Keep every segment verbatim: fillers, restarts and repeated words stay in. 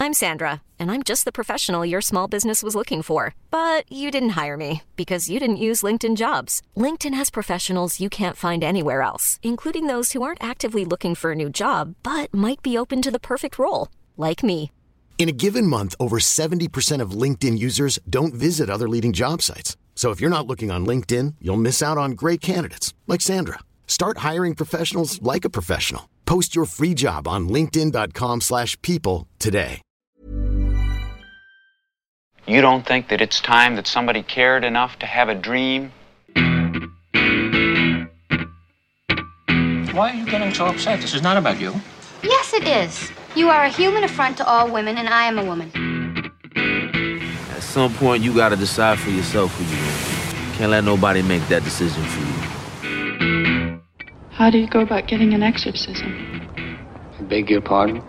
I'm Sandra, and I'm just the professional your small business was looking for. But you didn't hire me because you didn't use LinkedIn Jobs. LinkedIn has professionals you can't find anywhere else, including those who aren't actively looking for a new job, but might be open to the perfect role, like me. In a given month, over seventy percent of LinkedIn users don't visit other leading job sites. So if you're not looking on LinkedIn, you'll miss out on great candidates like Sandra. Start hiring professionals like a professional. Post your free job on linkedin.com slash people today. You don't think that it's time that somebody cared enough to have a dream? Why are you getting so upset? This is not about you. Yes, it is. You are a human affront to all women, and I am a woman. At some point, you gotta decide for yourself who you are. Can't let nobody make that decision for you. How do you go about getting an exorcism? I beg your pardon?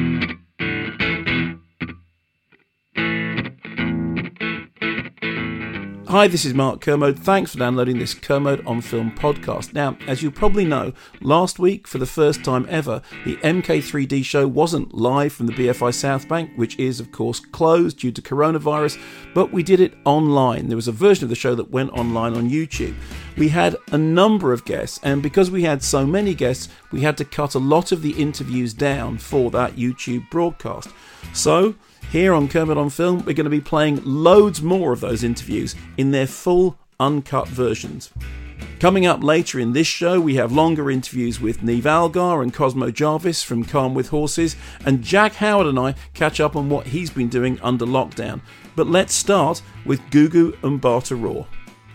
Hi, this is Mark Kermode. Thanks for downloading this Kermode on Film podcast. Now, as you probably know, last week, for the first time ever, the M K three D show wasn't live from the B F I South Bank, which is, of course, closed due to coronavirus, but we did it online. There was a version of the show that went online on YouTube. We had a number of guests, and because we had so many guests, we had to cut a lot of the interviews down for that YouTube broadcast. So, here on Kermode on Film, we're going to be playing loads more of those interviews in their full, uncut versions. Coming up later in this show, we have longer interviews with Niamh Algar and Cosmo Jarvis from Calm with Horses, and Jack Howard and I catch up on what he's been doing under lockdown. But let's start with Gugu Mbatha-Raw.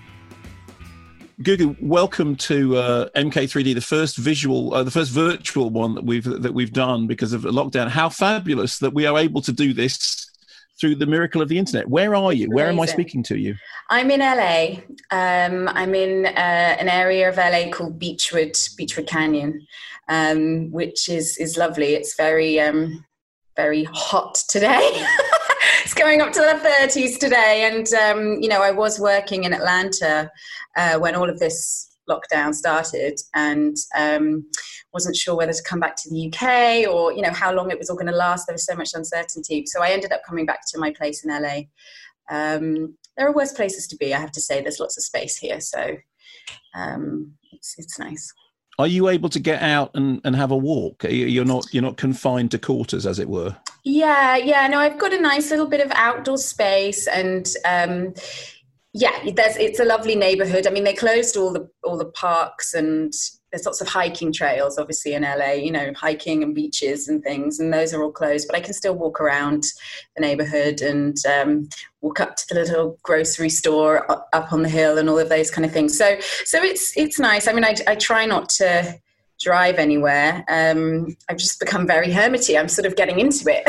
Gugu, welcome to uh, M K three D, the first visual, uh, the first virtual one that we've that we've done because of lockdown. How fabulous that we are able to do this through the miracle of the internet. Where are you? Where am I speaking to you? I'm in L A. Um, I'm in uh, an area of L A called Beechwood, Beechwood Canyon, um, which is is lovely. It's very um, very hot today. It's going up to the thirties today, and um, you know, I was working in Atlanta uh, when all of this lockdown started, and um, wasn't sure whether to come back to the U K or, you know, how long it was all going to last. There was so much uncertainty, so I ended up coming back to my place in L A. Um, there are worse places to be, I have to say. There's lots of space here, so um, it's it's nice. Are you able to get out and, and have a walk? You're not you're not confined to quarters, as it were. Yeah, yeah. No, I've got a nice little bit of outdoor space, and um, yeah, there's it's a lovely neighborhood. I mean, they closed all the all the parks, and there's lots of hiking trails, obviously, in L A. You know, hiking and beaches and things, and those are all closed. But I can still walk around the neighborhood and um, walk up to the little grocery store up on the hill and all of those kind of things. So, so it's it's nice. I mean, I I try not to drive anywhere. Um, I've just become very hermity. I'm sort of getting into it.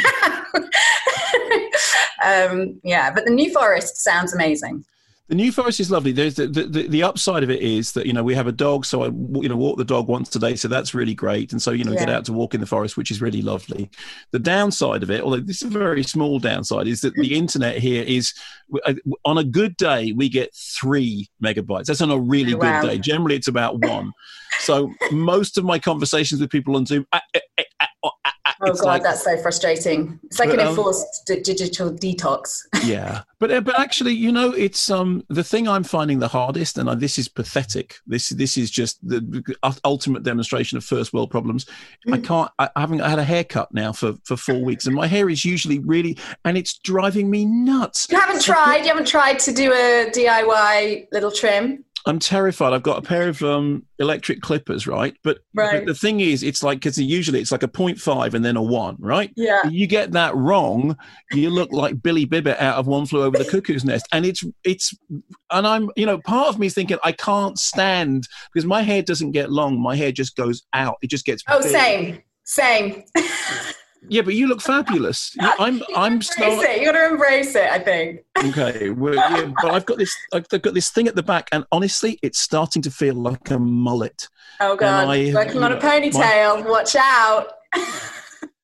um, yeah, but the New Forest sounds amazing. The New Forest is lovely. There's the, the the upside of it is that, you know, we have a dog, so I you know walk the dog once today, so that's really great. And so, you know, yeah. get out to walk in the forest, which is really lovely. The downside of it, although this is a very small downside, is that the internet here is, on a good day, we get three megabytes. That's on a really oh, wow. good day. Generally, it's about one. So most of my conversations with people on Zoom, I, I, I, I, oh God, like, that's so frustrating. It's like but, an enforced um, digital detox. Yeah, but but actually, you know, it's um the thing I'm finding the hardest, and this is pathetic. This this is just the ultimate demonstration of first world problems. Mm. I can't. I haven't had a haircut now for for four weeks, and my hair is usually really, and it's driving me nuts. You haven't tried. You haven't tried to do a D I Y little trim. I'm terrified. I've got a pair of um, electric clippers, right? But, right. but the thing is, it's like, because usually it's like a point five and then a one, right? Yeah. You get that wrong, you look like Billy Bibbit out of One Flew Over the Cuckoo's Nest. And it's, it's, and I'm, you know, part of me is thinking, I can't stand, because my hair doesn't get long. My hair just goes out. It just gets Oh, big. same, same. Yeah, but you look fabulous. I'm, I'm still. You got to embrace it, I think. Okay, well, yeah, but I've got this. I've got this thing at the back, and honestly, it's starting to feel like a mullet. Oh God, I, working on know, a ponytail. My, Watch out.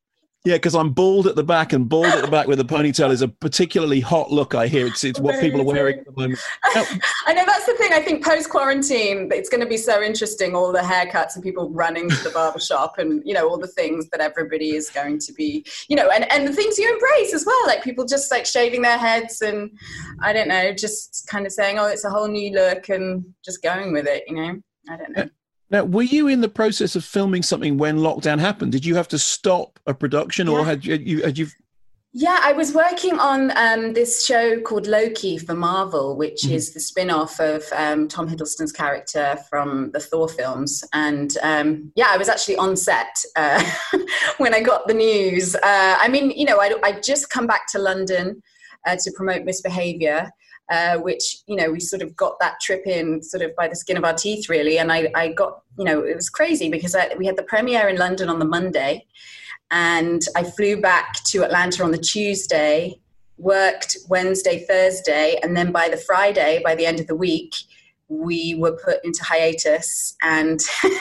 Yeah, because I'm bald at the back, and bald at the back with a ponytail is a particularly hot look, I hear. It's, it's what people are wearing at the moment. Now, I know that's the thing. I think post-quarantine, it's going to be so interesting, all the haircuts and people running to the barbershop and, you know, all the things that everybody is going to be, you know, and, and the things you embrace as well, like people just like shaving their heads and, I don't know, just kind of saying, oh, it's a whole new look and just going with it, you know? I don't know. Now, were you in the process of filming something when lockdown happened? Did you have to stop a production, or yeah. had you had you? Yeah, I was working on um, this show called Loki for Marvel, which mm-hmm. is the spin-off of um, Tom Hiddleston's character from the Thor films. And um, yeah, I was actually on set uh, when I got the news. Uh, I mean, you know, I I just come back to London uh, to promote Misbehaviour. Uh, which, you know, we sort of got that trip in sort of by the skin of our teeth, really. And I, I got, you know, it was crazy because I, we had the premiere in London on the Monday and I flew back to Atlanta on the Tuesday, worked Wednesday, Thursday, and then by the Friday, by the end of the week, we were put into hiatus and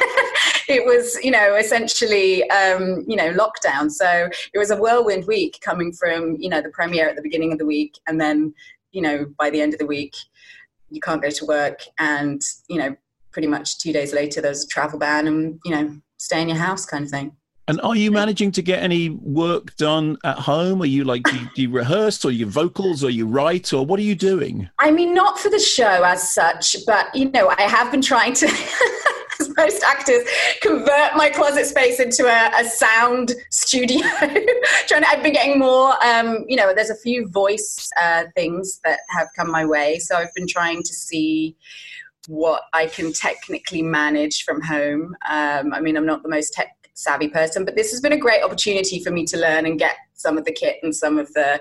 it was, you know, essentially, um, you know, lockdown. So it was a whirlwind week coming from, you know, the premiere at the beginning of the week and then, you know, by the end of the week, you can't go to work. And, you know, pretty much two days later, there's a travel ban and, you know, stay in your house kind of thing. And are you managing to get any work done at home? Are you like, do you, do you rehearse or you vocals or you write or what are you doing? I mean, not for the show as such, but, you know, I have been trying to, as most actors, convert my closet space into a, a sound studio. trying to, I've been getting more, um, you know, there's a few voice uh, things that have come my way. So I've been trying to see what I can technically manage from home. Um, I mean, I'm not the most tech savvy person, but this has been a great opportunity for me to learn and get some of the kit and some of the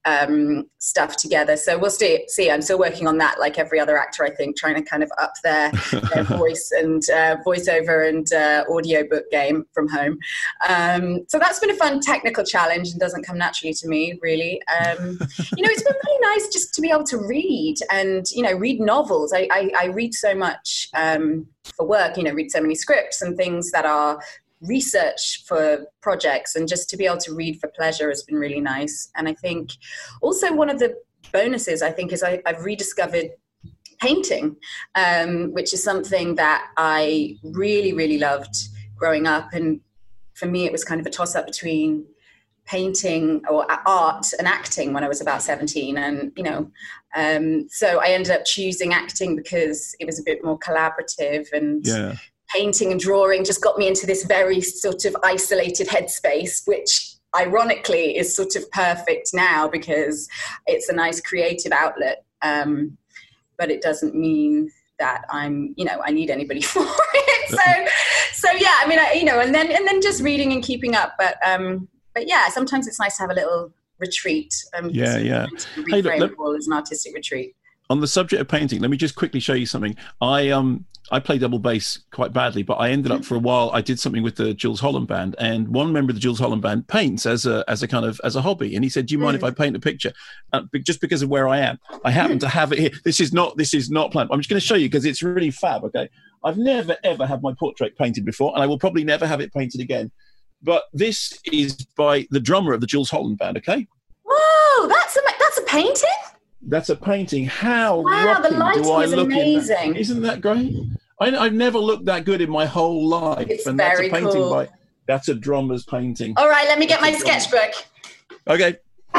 um, stuff together. So we'll see. See, I'm still working on that, like every other actor, I think, trying to kind of up their, their voice and uh, voiceover and uh, audiobook game from home. Um, so that's been a fun technical challenge and doesn't come naturally to me, really. Um, you know, it's been really nice just to be able to read and, you know, read novels. I, I, I read so much um, for work, you know, read so many scripts and things that are research for projects, and just to be able to read for pleasure has been really nice. And I think also one of the bonuses I think is I, I've rediscovered painting, um, which is something that I really, really loved growing up. And for me, it was kind of a toss up between painting or art and acting when I was about seventeen. And, you know, um, so I ended up choosing acting because it was a bit more collaborative, and yeah. painting and drawing just got me into this very sort of isolated headspace, which ironically is sort of perfect now because it's a nice creative outlet. Um, but it doesn't mean that I'm, you know, I need anybody for it. So, so yeah, I mean, I, you know, and then, and then just reading and keeping up. But, um, but yeah, sometimes it's nice to have a little retreat. Um, yeah, yeah. Reframe hey, look, look, as an artistic retreat. On the subject of painting, let me just quickly show you something. I um I play double bass quite badly, but I ended up for a while. I did something with the Jools Holland band, and one member of the Jools Holland band paints as a as a kind of as a hobby. And he said, "Do you mind mm. if I paint a picture?" Uh, just because of where I am, I happen to have it here. This is not this is not planned. I'm just going to show you because it's really fab. Okay, I've never ever had my portrait painted before, and I will probably never have it painted again. But this is by the drummer of the Jools Holland band. Okay. Whoa, that's a that's a painting. That's a painting. How wow, rocking the lighting do I is look amazing. In that? Isn't that great? I, I've never looked that good in my whole life. It's and very that's a painting cool. by, that's a drummer's painting. All right, let me get that's my sketchbook. Okay.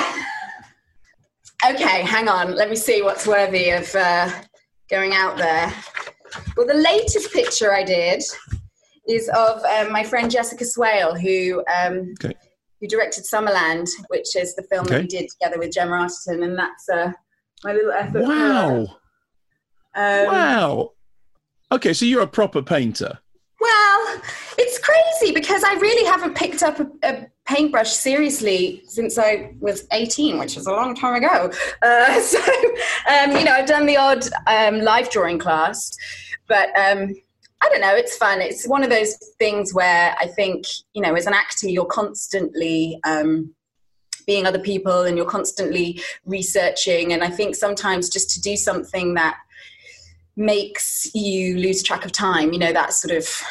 Okay, hang on. Let me see what's worthy of uh, going out there. Well, the latest picture I did is of um, my friend Jessica Swale, who um, okay. who directed Summerland, which is the film okay. that we did together with Gemma Arterton, and that's uh, my little effort. Wow. Um, wow. Okay, so you're a proper painter. Well, it's crazy because I really haven't picked up a, a paintbrush seriously since I was eighteen, which was a long time ago. Uh, so, um, you know, I've done the odd um, life drawing class, but um, I don't know, it's fun. It's one of those things where I think, you know, as an actor, you're constantly um, being other people and you're constantly researching. And I think sometimes just to do something that makes you lose track of time, you know, that sort of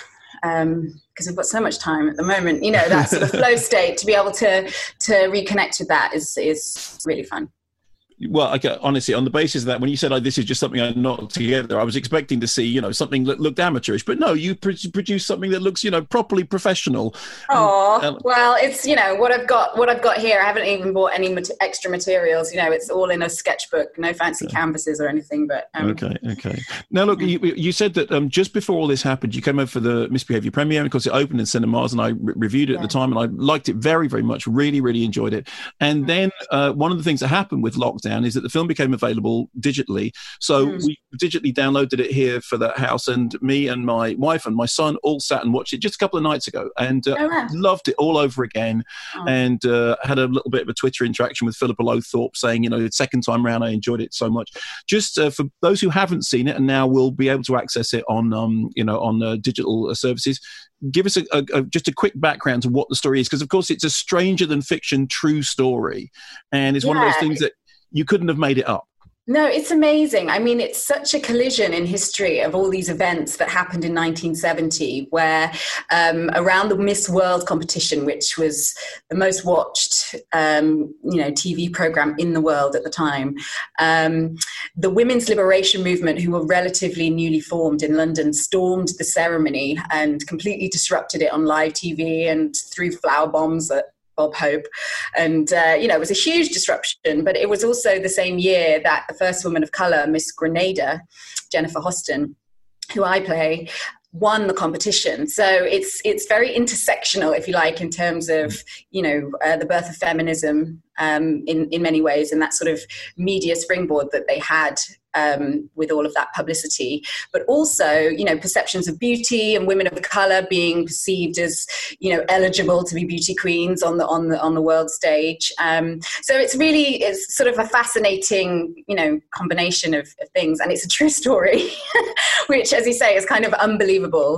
um, because we've got so much time at the moment, you know, that sort of flow state, to be able to to reconnect with that is is really fun. Well, okay, honestly, on the basis of that, when you said, oh, this is just something I knocked together, I was expecting to see, you know, something that looked amateurish. But no, you pr- produce something that looks, you know, properly professional. Oh, um, well, it's, you know, what I've got, what I've got here, I haven't even bought any mat- extra materials. You know, it's all in a sketchbook, no fancy yeah. canvases or anything. But um, okay, okay. Now, look, you, you said that um, just before all this happened, you came over for the Misbehaviour premiere, because it opened in cinemas, and I re- reviewed it yeah. at the time, and I liked it very, very much. Really, really enjoyed it. And then uh, one of the things that happened with lockdown is that the film became available digitally, so mm. we digitally downloaded it here for the house, and me and my wife and my son all sat and watched it just a couple of nights ago, and uh, oh, wow. loved it all over again. Oh. And uh, had a little bit of a Twitter interaction with Philippa Lothorpe, saying, you know, the second time round I enjoyed it so much. Just uh, for those who haven't seen it and now will be able to access it on um you know on uh, digital uh, services, give us a, a, a just a quick background to what the story is, because of course it's a stranger than fiction true story, and it's yeah. one of those things that you couldn't have made it up. No, it's amazing. I mean, it's such a collision in history of all these events that happened in nineteen seventy, where um, around the Miss World competition, which was the most watched, um, you know, T V program in the world at the time, um, the women's liberation movement, who were relatively newly formed in London, stormed the ceremony and completely disrupted it on live T V and threw flower bombs at Bob Hope. And, uh, you know, it was a huge disruption, but it was also the same year that the first woman of colour, Miss Grenada, Jennifer Hoston, who I play, won the competition. So it's it's very intersectional, if you like, in terms of, you know, uh, the birth of feminism um, in, in many ways, and that sort of media springboard that they had um, with all of that publicity. But also, you know, perceptions of beauty and women of colour being perceived as, you know, eligible to be beauty queens on the on the on the world stage. Um, so it's really it's sort of a fascinating, you know, combination of, of things, and it's a true story, which, as you say, is kind of unbelievable.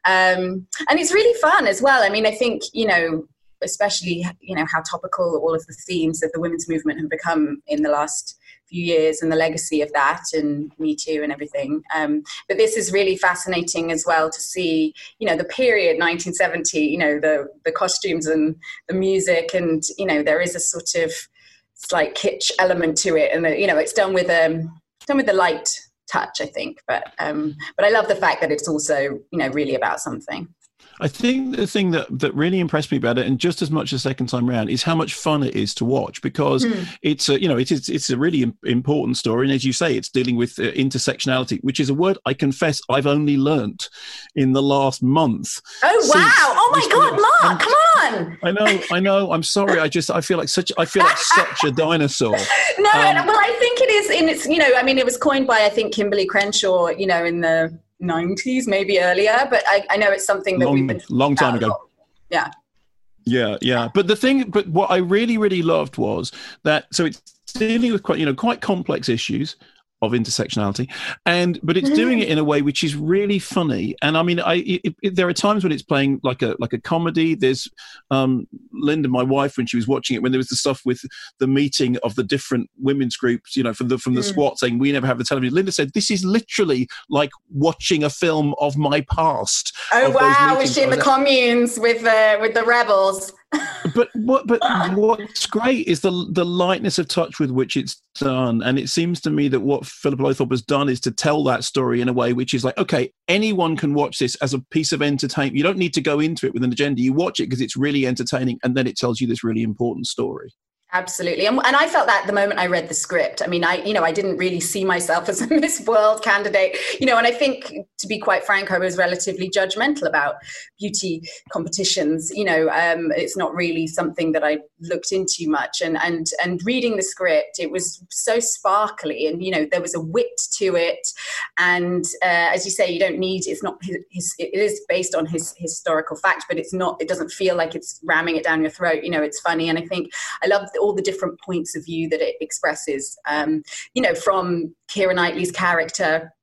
Um, and it's really fun as well. I mean, I think, you know, especially, you know, how topical all of the themes of the women's movement have become in the last few years, and the legacy of that, and Me Too and everything. Um, but this is really fascinating as well to see, you know, the period nineteen seventy, you know, the, the costumes and the music, and, you know, there is a sort of slight kitsch element to it. And, you know, it's done with, um, done with a light touch, I think. But, um, but I love the fact that it's also, you know, really about something. I think the thing that, that really impressed me about it, and just as much the second time round, is how much fun it is to watch, because mm. it's a, you know, it is, it's a really important story. And as you say, it's dealing with uh, intersectionality, which is a word I confess I've only learnt in the last month. Oh, wow. Oh my God, Mark, come on. I know, I know. I'm sorry. I just, I feel like such, I feel like such a dinosaur. No, um, well, I think it is in its, you know, I mean, it was coined by, I think, Kimberly Crenshaw, you know, in the nineties, maybe earlier, but I, I know it's something that long, we've been long time ago. Yeah. Yeah, yeah. But the thing, but what I really, really loved was that, so it's dealing with quite, you know, quite complex issues of intersectionality, and but it's doing it in a way which is really funny. And I mean, I it, it, there are times when it's playing like a like a comedy. There's um, Linda, my wife, when she was watching it, when there was the stuff with the meeting of the different women's groups, you know, from the from the mm. squad saying we never have the television. Linda said this is literally like watching a film of my past. Oh wow, was she in the communes with uh, with the rebels? But what? But what's great is the the lightness of touch with which it's done, and it seems to me that what Philippa Lothorpe has done is to tell that story in a way which is like, okay, anyone can watch this as a piece of entertainment. You don't need to go into it with an agenda. You watch it because it's really entertaining, and then it tells you this really important story. Absolutely. And, and I felt that the moment I read the script. I mean, I, you know, I didn't really see myself as a Miss World candidate, you know, and I think, to be quite frank, I was relatively judgmental about beauty competitions. You know, um, it's not really something that I looked into much. And, and, and reading the script, it was so sparkly, and, you know, there was a wit to it. And uh, as you say, you don't need, it's not his, his, it is based on his historical fact, but it's not, it doesn't feel like it's ramming it down your throat. You know, it's funny. And I think I love the all the different points of view that it expresses, um, you know, from Keira Knightley's character,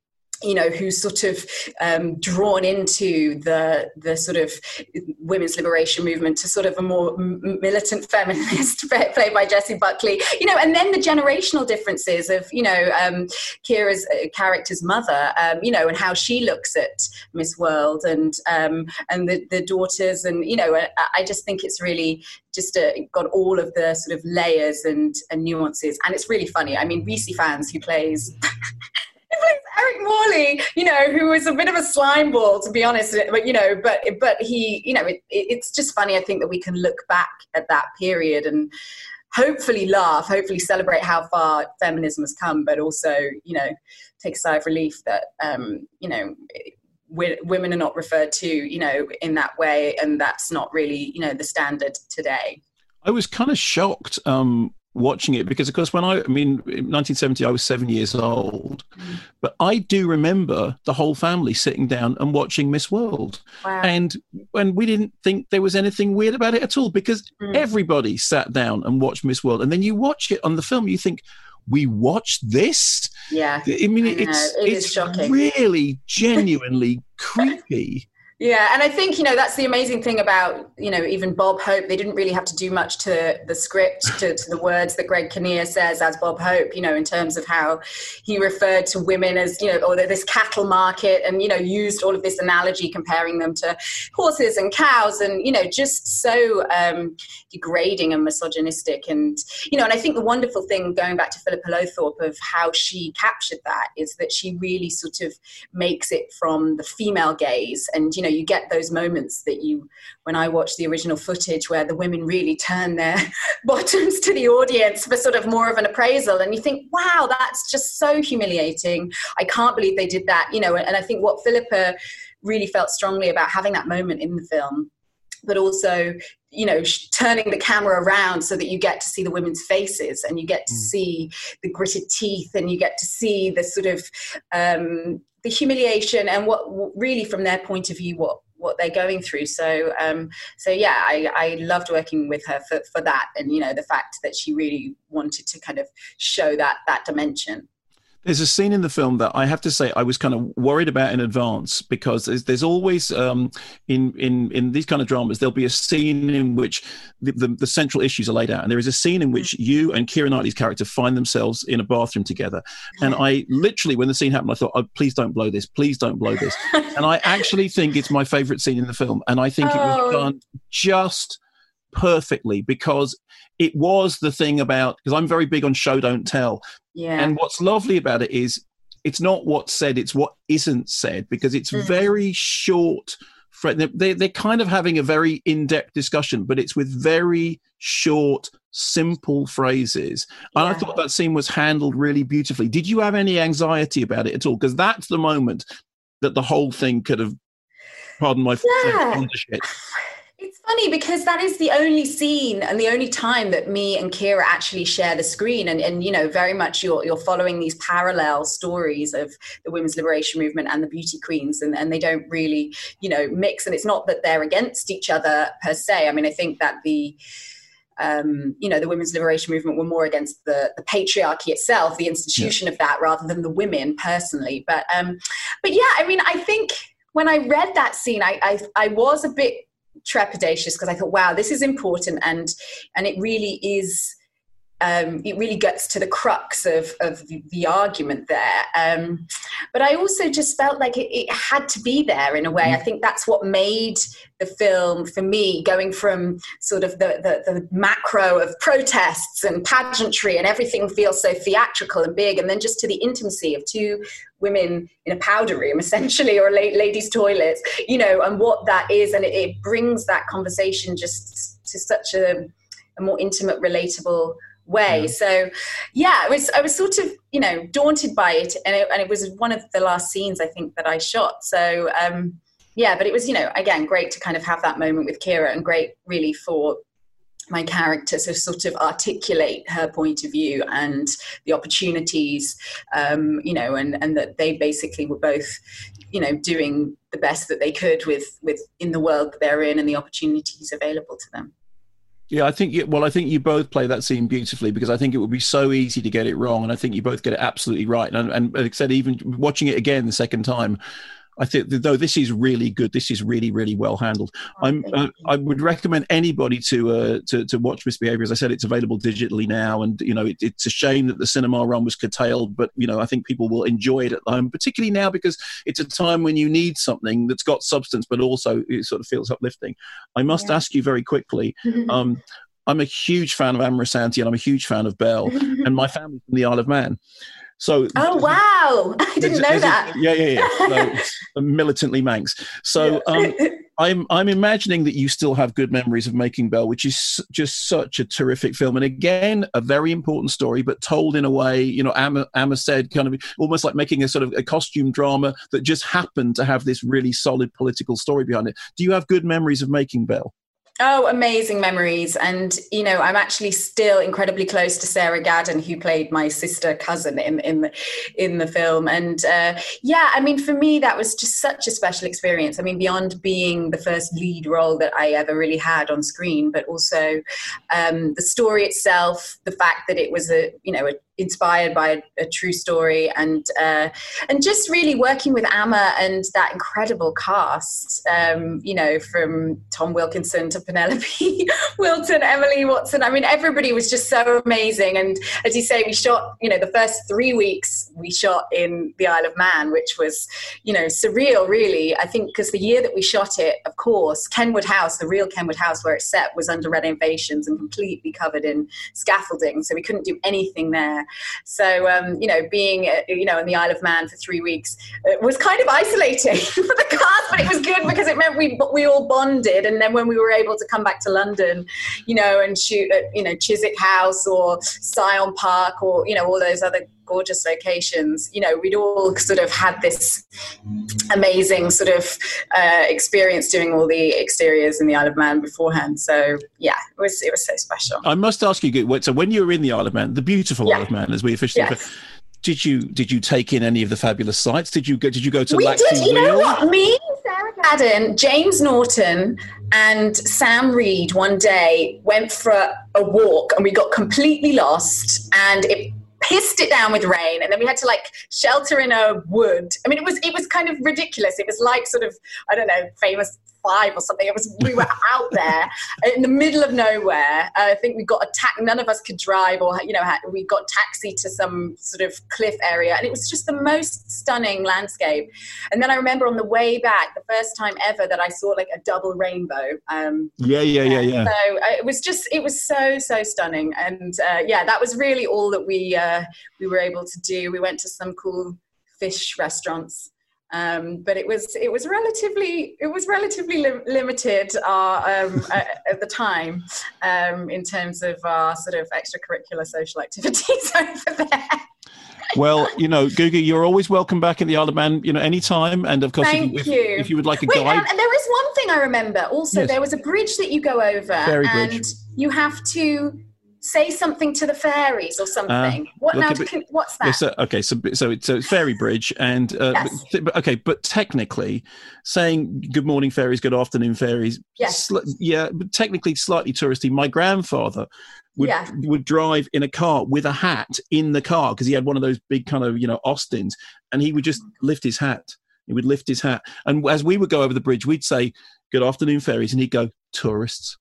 you know, who's sort of um, drawn into the the sort of women's liberation movement to sort of a more m- militant feminist played by Jessie Buckley, you know, and then the generational differences of, you know, um, Keira's uh, character's mother, um, you know, and how she looks at Miss World and um, and the, the daughters. And, you know, I, I just think it's really just uh, got all of the sort of layers and, and nuances. And it's really funny. I mean, Reese Fans, who plays... Eric Morley, you know, who was a bit of a slime ball, to be honest, but, you know, but but he, you know, it, it's just funny, I think, that we can look back at that period and hopefully laugh, hopefully celebrate how far feminism has come, but also, you know, take a sigh of relief that, um, you know, w- women are not referred to, you know, in that way, and that's not really, you know, the standard today. I was kind of shocked um watching it because, of course, when I, I mean, in nineteen seventy, I was seven years old, mm. but I do remember the whole family sitting down and watching Miss World. Wow. And when we didn't think there was anything weird about it at all, because mm. everybody sat down and watched Miss World. And then you watch it on the film, you think, we watched this? Yeah. I mean, I it's, it it's is shocking. really genuinely creepy. Yeah, and I think, you know, that's the amazing thing about, you know, even Bob Hope. They didn't really have to do much to the script, to, to the words that Greg Kinnear says as Bob Hope, you know, in terms of how he referred to women as, you know, or this cattle market, and, you know, used all of this analogy comparing them to horses and cows, and, you know, just so um, degrading and misogynistic. And, you know, and I think the wonderful thing, going back to Philippa Lothorpe, of how she captured that is that she really sort of makes it from the female gaze. And, you know, you get those moments that you, when I watch the original footage, where the women really turn their bottoms to the audience for sort of more of an appraisal, and you think, wow, that's just so humiliating. I can't believe they did that, you know. And I think what Philippa really felt strongly about having that moment in the film, but also, you know, turning the camera around so that you get to see the women's faces, and you get to mm. see the gritted teeth, and you get to see the sort of um, the humiliation, and what really, from their point of view, what what they're going through. So, um, so yeah, I, I loved working with her for, for that, and, you know, the fact that she really wanted to kind of show that that dimension. There's a scene in the film that I have to say I was kind of worried about in advance, because there's, there's always um, in in in these kind of dramas, there'll be a scene in which the, the, the central issues are laid out, and there is a scene in which you and Keira Knightley's character find themselves in a bathroom together. And I literally, when the scene happened, I thought, oh, please don't blow this, please don't blow this. And I actually think it's my favourite scene in the film, and I think oh. it was done just perfectly, because it was the thing about, because I'm very big on show don't tell. Yeah. And what's lovely about it is it's not what's said, it's what isn't said, because it's mm. very short. They, they're kind of having a very in-depth discussion, but it's with very short, simple phrases. And yeah. I thought that scene was handled really beautifully. Did you have any anxiety about it at all? Because that's the moment that the whole thing could have, pardon my yeah. French, shit. It's funny because that is the only scene and the only time that me and Keira actually share the screen. And, and you know, very much you're, you're following these parallel stories of the women's liberation movement and the beauty queens, and, and they don't really, you know, mix. And it's not that they're against each other per se. I mean, I think that the, um, you know, the women's liberation movement were more against the, the patriarchy itself, the institution yeah. of that, rather than the women personally. But, um, but yeah, I mean, I think when I read that scene, I, I, I was a bit trepidatious, because I thought, wow, this is important, and and it really is um it really gets to the crux of of the, the argument there, um but I also just felt like it, it had to be there in a way. I think that's what made the film, for me, going from sort of the, the the macro of protests and pageantry and everything feels so theatrical and big, and then just to the intimacy of two women in a powder room, essentially, or a ladies' toilets, you know, and what that is. And it, it brings that conversation just to such a, a more intimate, relatable way. Yeah. So, yeah, it was, I was sort of, you know, daunted by it. And it, and it was one of the last scenes, I think, that I shot. So, um, yeah, but it was, you know, again, great to kind of have that moment with Keira, and great really for my character to sort of articulate her point of view and the opportunities, um, you know, and, and that they basically were both, you know, doing the best that they could with, with in the world that they're in and the opportunities available to them. Yeah, I think, you, well, I think you both play that scene beautifully, because I think it would be so easy to get it wrong. And I think you both get it absolutely right. And, and like I said, even watching it again the second time, I think, though, this is really good. This is really, really well handled. Oh, I'm, uh, I would recommend anybody to, uh, to to watch Misbehaviour. As I said, it's available digitally now, and you know, it, it's a shame that the cinema run was curtailed. But you know, I think people will enjoy it at home, particularly now, because it's a time when you need something that's got substance, but also it sort of feels uplifting. I must yeah. ask you very quickly. Um, I'm a huge fan of Amorosanti, and I'm a huge fan of Belle, and my family's from the Isle of Man. So, oh wow! I didn't know that. A, yeah, yeah, yeah. So, militantly Manx. So, um, I'm I'm imagining that you still have good memories of making Belle, which is just such a terrific film, and again, a very important story, but told in a way, you know, Amma, Amma said, kind of almost like making a sort of a costume drama that just happened to have this really solid political story behind it. Do you have good memories of making Belle? Oh, amazing memories. And, you know, I'm actually still incredibly close to Sarah Gadon, who played my sister cousin in, in, the, in the film. And uh, yeah, I mean, for me, that was just such a special experience. I mean, beyond being the first lead role that I ever really had on screen, but also um, the story itself, the fact that it was a, you know, a, inspired by a, a true story, and uh, and just really working with Amma and that incredible cast, um, you know, from Tom Wilkinson to Penelope Wilton, Emily Watson. I mean, everybody was just so amazing. And as you say, we shot, you know, the first three weeks we shot in the Isle of Man, which was, you know, surreal, really. I think because the year that we shot it, of course, Kenwood House, the real Kenwood House where it's set, was under renovations and completely covered in scaffolding. So we couldn't do anything there. So, um, you know, being, uh, you know, in the Isle of Man for three weeks uh, was kind of isolating for the cast, but it was good because it meant we we all bonded. And then when we were able to come back to London, you know, and shoot at, you know, Chiswick House or Syon Park or, you know, all those other gorgeous locations, you know, we'd all sort of had this amazing sort of uh, experience doing all the exteriors in the Isle of Man beforehand. So yeah, it was it was so special. I must ask you, so when you were in the Isle of Man, the beautiful yeah. Isle of Man, as we officially yes. refer, did you did you take in any of the fabulous sights? Did you go? Did you go to we Laxey did. You Wheel? know what? Me, Sarah Gadon, James Norton, and Sam Reed one day went for a walk, and we got completely lost, and it pissed it down with rain, and then we had to like shelter in a wood. I mean, it was it was kind of ridiculous. It was like sort of, I don't know, Famous Five or something. It was, we were out there in the middle of nowhere. Uh, I think we got a ta- none of us could drive, or you know, had, we got taxi to some sort of cliff area, and it was just the most stunning landscape. And then I remember on the way back, the first time ever that I saw like a double rainbow. Um, yeah, yeah, yeah, yeah. So uh, it was just, it was so so stunning, and uh, yeah, that was really all that we uh, we were able to do. We went to some cool fish restaurants. Um, but it was it was relatively it was relatively li- limited uh, um, at, at the time um, in terms of our sort of extracurricular social activities over there. Well, you know, Gugu, you're always welcome back in the Isle of Man, you know, anytime. And of course, Thank if, you. If, if you would like a Wait, guide. Um, and there is one thing I remember also. Yes. There was a bridge that you go over, Ferry and bridge. you have to say something to the fairies or something. Uh, what now? Bit, what's that? Yes, uh, okay, so so it's so it's Fairy Bridge, and uh, yes. but, okay, but technically, saying good morning fairies, good afternoon fairies, yes, sl- yeah, but technically slightly touristy. My grandfather would yeah. would drive in a car with a hat in the car because he had one of those big kind of, you know, Austins, and he would just lift his hat. He would lift his hat, and as we would go over the bridge, we'd say good afternoon fairies, and he'd go tourists.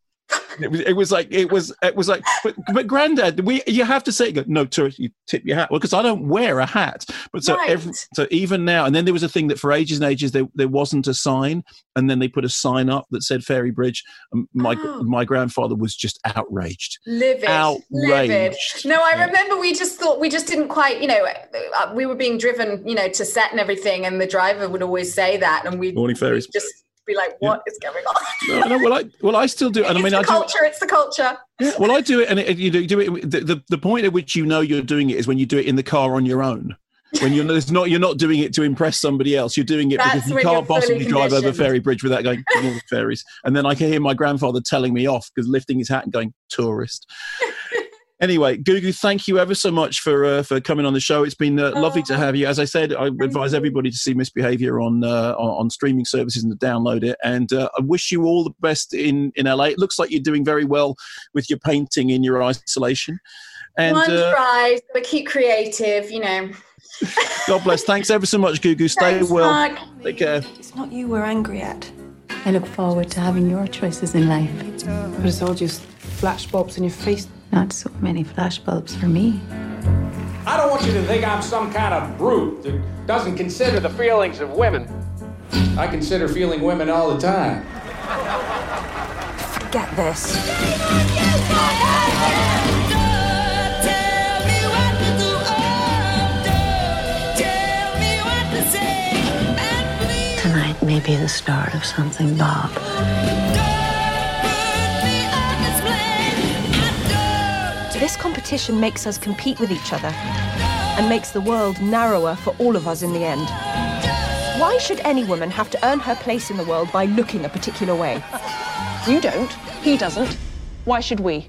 It was. It was like. It was. It was like. But, but Granddad, we. You have to say, no, tourist. You tip your hat. Well, because I don't wear a hat. But so right. every, so even now, and then there was a thing that for ages and ages there there wasn't a sign, and then they put a sign up that said Fairy Bridge. And my oh. my grandfather was just outraged. Livid. Outraged. Livid. No, I remember we just thought we just didn't quite. You know, we were being driven, you know, to set and everything, and the driver would always say that, and we morning fairies. just. Be like, what yeah. is going on? no, no, well, I well, I still do, and it's I mean, the I culture. do, it's the culture. Yeah, well, I do it, and it, you do, do it. The, the the point at which you know you're doing it is when you do it in the car on your own. When you're there's not, you're not doing it to impress somebody else. You're doing it That's because you can't possibly drive over Fairy conditioned. Bridge without going all the fairies. And then I can hear my grandfather telling me off because lifting his hat and going tourist. Anyway, Gugu, thank you ever so much for uh, for coming on the show. It's been uh, lovely to have you. As I said, I advise everybody to see Misbehaviour on, uh, on on streaming services and to download it. And uh, I wish you all the best in, in L A. It looks like you're doing very well with your painting in your isolation. And One uh, tries, but keep creative, you know. God bless. Thanks ever so much, Gugu. Stay Thanks, well. Mark. Take care. It's not you we're angry at. I look forward to having your choices in life. But it's all just flashbulbs in your face. Not so many flashbulbs for me. I don't want you to think I'm some kind of brute that doesn't consider the feelings of women. I consider feeling women all the time. Forget this. Tonight may be the start of something, Bob. This competition makes us compete with each other and makes the world narrower for all of us in the end. Why should any woman have to earn her place in the world by looking a particular way? You don't. He doesn't. Why should we?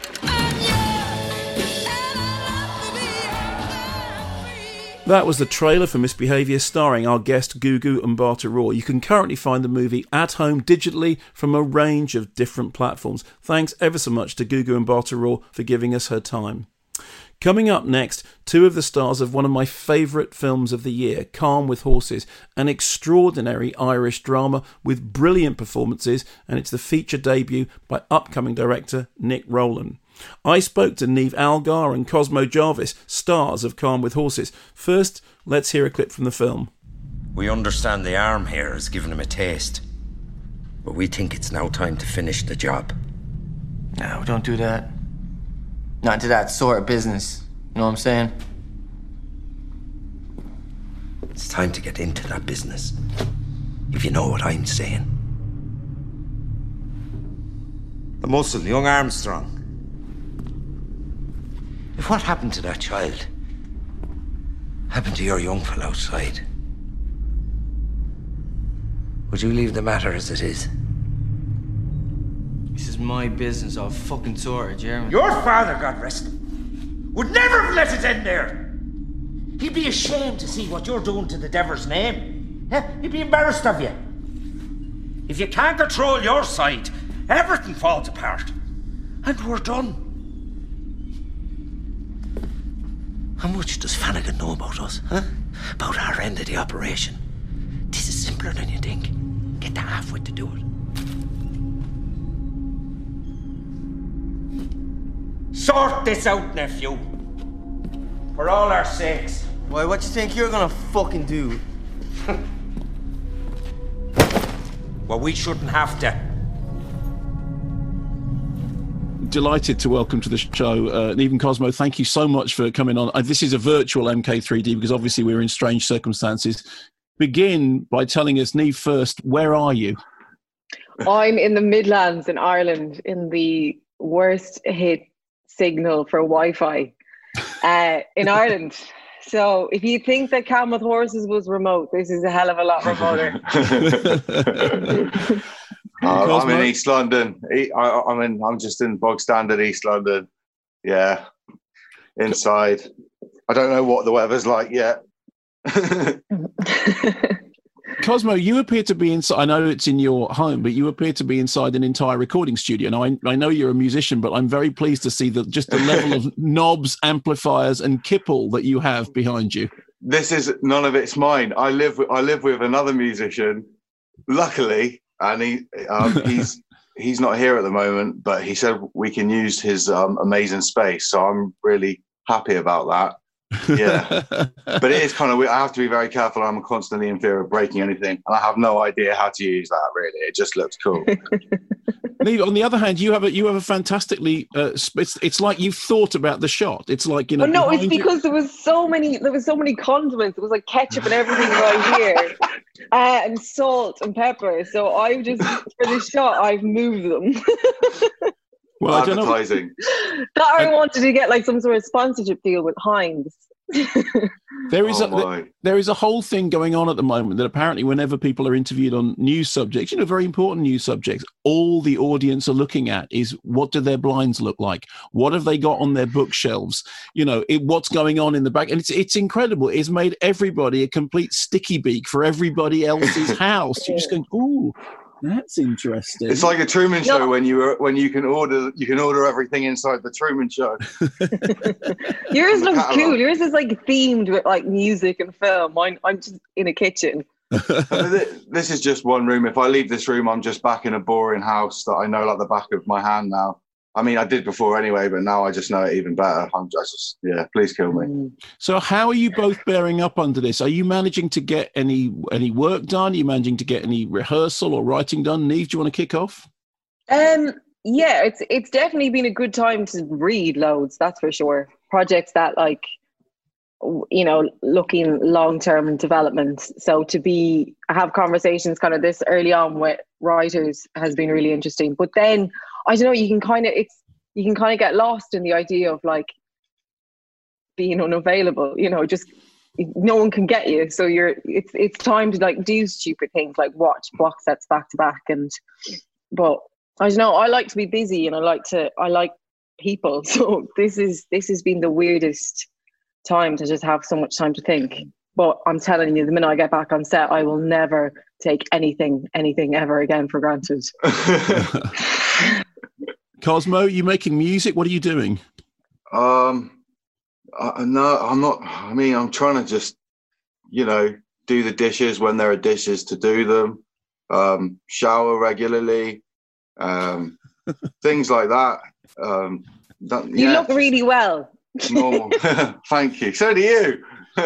That was the trailer for Misbehaviour, starring our guest Gugu Mbatha Raw. You can currently find the movie at home digitally from a range of different platforms. Thanks ever so much to Gugu Mbatha Raw for giving us her time. Coming up next, two of the stars of one of my favourite films of the year, Calm with Horses, an extraordinary Irish drama with brilliant performances, and it's the feature debut by upcoming director Nick Rowland. I spoke to Niamh Algar and Cosmo Jarvis, stars of Calm with Horses. First, let's hear a clip from the film. We understand the arm here has given him a taste, but we think it's now time to finish the job. No, don't do that. Not into that sort of business. You know what I'm saying? It's time to get into that business, if you know what I'm saying. The muscle, young Armstrong. If what happened to that child happened to your young fellow outside, would you leave the matter as it is? This is my business. I'll fucking sort it, Jeremy. Your father, God rest him, would never have let it end there. He'd be ashamed to see what you're doing to the Dever's name. Yeah, he'd be embarrassed of you. If you can't control your side, everything falls apart. And we're done. How much does Flanagan know about us, huh? About our end of the operation? This is simpler than you think. Get the halfwit to do it. Sort this out, nephew. For all our sakes. Why, what you think you're gonna fucking do? Well, we shouldn't have to. Delighted to welcome to the show uh, Niamh and Cosmo. Thank you so much for coming on. Uh, this is a virtual M K three D because obviously we're in strange circumstances. Begin by telling us, Niamh, first, where are you? I'm in the Midlands in Ireland, in the worst hit signal for Wi-Fi uh, in Ireland. So if you think that Calm with Horses was remote, this is a hell of a lot remoter. Uh, I'm in East London. I, I'm in. I'm just in bog standard East London. Yeah, inside. I don't know what the weather's like yet. Cosmo, you appear to be inside. I know it's in your home, but you appear to be inside an entire recording studio. Now, I, I know you're a musician, but I'm very pleased to see that just the level of knobs, amplifiers, and kipple that you have behind you. This is none of it's mine. I live. With, I live with another musician. Luckily. And he um, he's he's not here at the moment, but he said we can use his um, amazing space. So I'm really happy about that. Yeah, but it is kind of weird. I have to be very careful. I'm constantly in fear of breaking anything, and I have no idea how to use that. Really, it just looks cool. On the other hand, you have a you have a fantastically. Uh, it's it's like you've thought about the shot. It's like you know. Oh, no, it's because you. there was so many there was so many condiments. It was like ketchup and everything right here, uh, and salt and pepper. So I've just for this shot I've moved them. Well, advertising. That I wanted to get like some sort of sponsorship deal with Heinz. There is Oh, a my. there is a whole thing going on at the moment that apparently whenever people are interviewed on news subjects, you know, very important news subjects, all the audience are looking at is what do their blinds look like? What have they got on their bookshelves? You know, it, what's going on in the back? And it's it's incredible. It's made everybody a complete sticky beak for everybody else's house. You're just going, ooh, that's interesting. It's like a Truman Show No. when you were when you can order you can order everything inside the Truman Show. Yours the looks catalogue. cool. Yours is like themed with like music and film. Mine, I'm just in a kitchen. I mean, thi- this is just one room. If I leave this room, I'm just back in a boring house that I know like the back of my hand now. I mean, I did before anyway, but now I just know it even better. I'm just, yeah, please kill me. So how are you both bearing up under this? Are you managing to get any any work done? Are you managing to get any rehearsal or writing done? Neve, do you want to kick off? Um, yeah, it's it's definitely been a good time to read loads. That's for sure. Projects that like, w- you know, looking long term development. So to be have conversations kind of this early on with writers has been really interesting. But then I don't know. You can kind of it's you can kind of get lost in the idea of like being unavailable. You know, just no one can get you. So you're it's it's time to like do stupid things like watch box sets back to back and. But I don't know. I like to be busy and I like to I like people. So this is this has been the weirdest time to just have so much time to think. But I'm telling you, the minute I get back on set, I will never take anything, anything ever again for granted. Cosmo, you making music? What are you doing? Um, I, no, I'm not. I mean, I'm trying to just, you know, do the dishes when there are dishes to do them. Um, shower regularly, um, things like that. Um, that You yeah, look really well. normal. Thank you. So do you.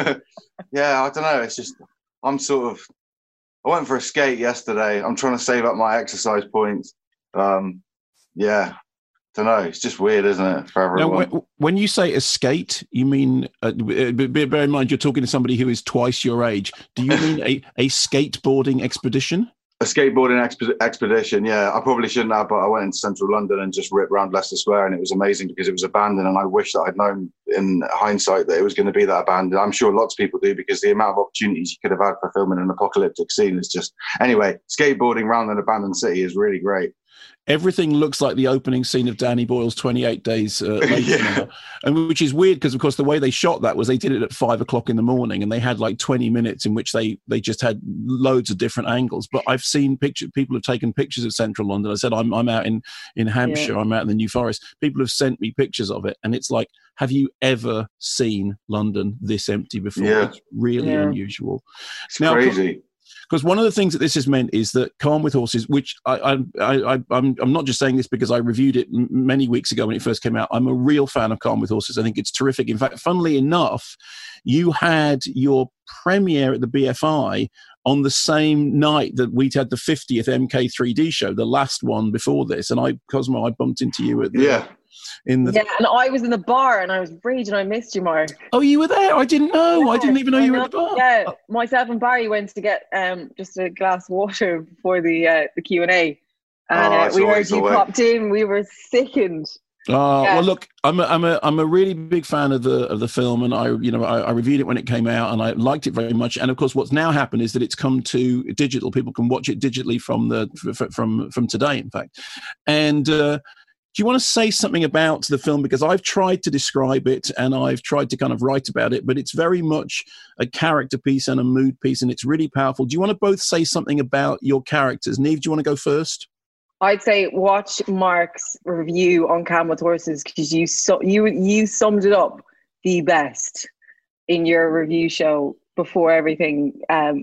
Yeah, I don't know. It's just I'm sort of. I went for a skate yesterday. I'm trying to save up my exercise points. Um, yeah, don't know. It's just weird, isn't it, for Now, everyone? when, when you say escate, you mean, uh, b- b- bear in mind, you're talking to somebody who is twice your age. Do you mean a, a skateboarding expedition? A skateboarding exp- expedition, yeah. I probably shouldn't have, but I went into central London and just ripped around Leicester Square, and it was amazing because it was abandoned, and I wish that I'd known in hindsight that it was going to be that abandoned. I'm sure lots of people do because the amount of opportunities you could have had for filming an apocalyptic scene is just... Anyway, skateboarding around an abandoned city is really great. Everything looks like the opening scene of Danny Boyle's twenty-eight days uh, later, Yeah. now. And which is weird because, of course, the way they shot that was they did it at five o'clock in the morning, and they had like twenty minutes in which they they just had loads of different angles. But I've seen pictures; people have taken pictures of central London. I said I'm I'm out in in Hampshire, Yeah. I'm out in the New Forest. People have sent me pictures of it, and it's like, have you ever seen London this empty before? Yeah. It's really Yeah. unusual. It's Now, crazy. Because one of the things that this has meant is that Calm with Horses, which I, I, I, I, I'm, I'm not just saying this because I reviewed it m- many weeks ago when it first came out. I'm a real fan of Calm with Horses. I think it's terrific. In fact, funnily enough, you had your premiere at the B F I on the same night that we'd had the fiftieth M K three D show, the last one before this. And I, Cosmo, I bumped into you at the, Yeah. in the. Yeah, and I was in the bar and I was raging. I missed you, Mark. Oh, you were there? I didn't know. I Yeah, didn't even know I you were at the bar. Yeah, myself and Barry went to get um just a glass of water before the uh, the Q and A, and Oh, uh, it's we heard always the you way. popped in. We were sickened. Oh Yeah. well, look, I'm a, I'm a I'm a really big fan of the of the film, and I you know I, I reviewed it when it came out, and I liked it very much. And of course, what's now happened is that it's come to digital. People can watch it digitally from the f- from from today, in fact. And uh, do you want to say something about the film? Because I've tried to describe it, and I've tried to kind of write about it, but it's very much a character piece and a mood piece, and it's really powerful. Do you want to both say something about your characters? Neve, do you want to go first? I'd say watch Mark's review on Calm with Horses because you so you you summed it up the best in your review show before everything um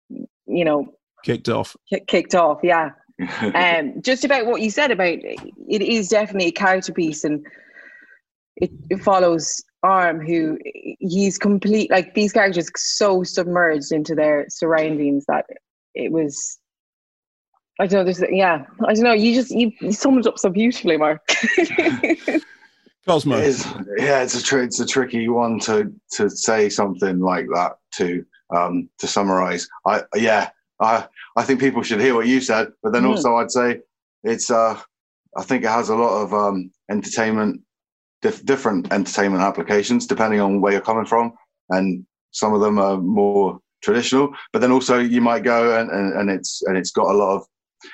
you know Kicked off. ki- kicked off. Yeah. um, just about what you said about it is definitely a character piece, and it, it follows Arm, who he's complete like these characters so submerged into their surroundings that it was. I don't know. There's yeah. I don't know. You just you, you summed it up so beautifully, Mark. Cosmo. It is, yeah, it's a tr- it's a tricky one to to say something like that to um to summarize. I yeah, I I think people should hear what you said, but then Mm. also I'd say it's uh I think it has a lot of um entertainment, dif- different entertainment applications depending on where you're coming from. and some of them are more traditional. But then also you might go and, and, and it's and it's got a lot of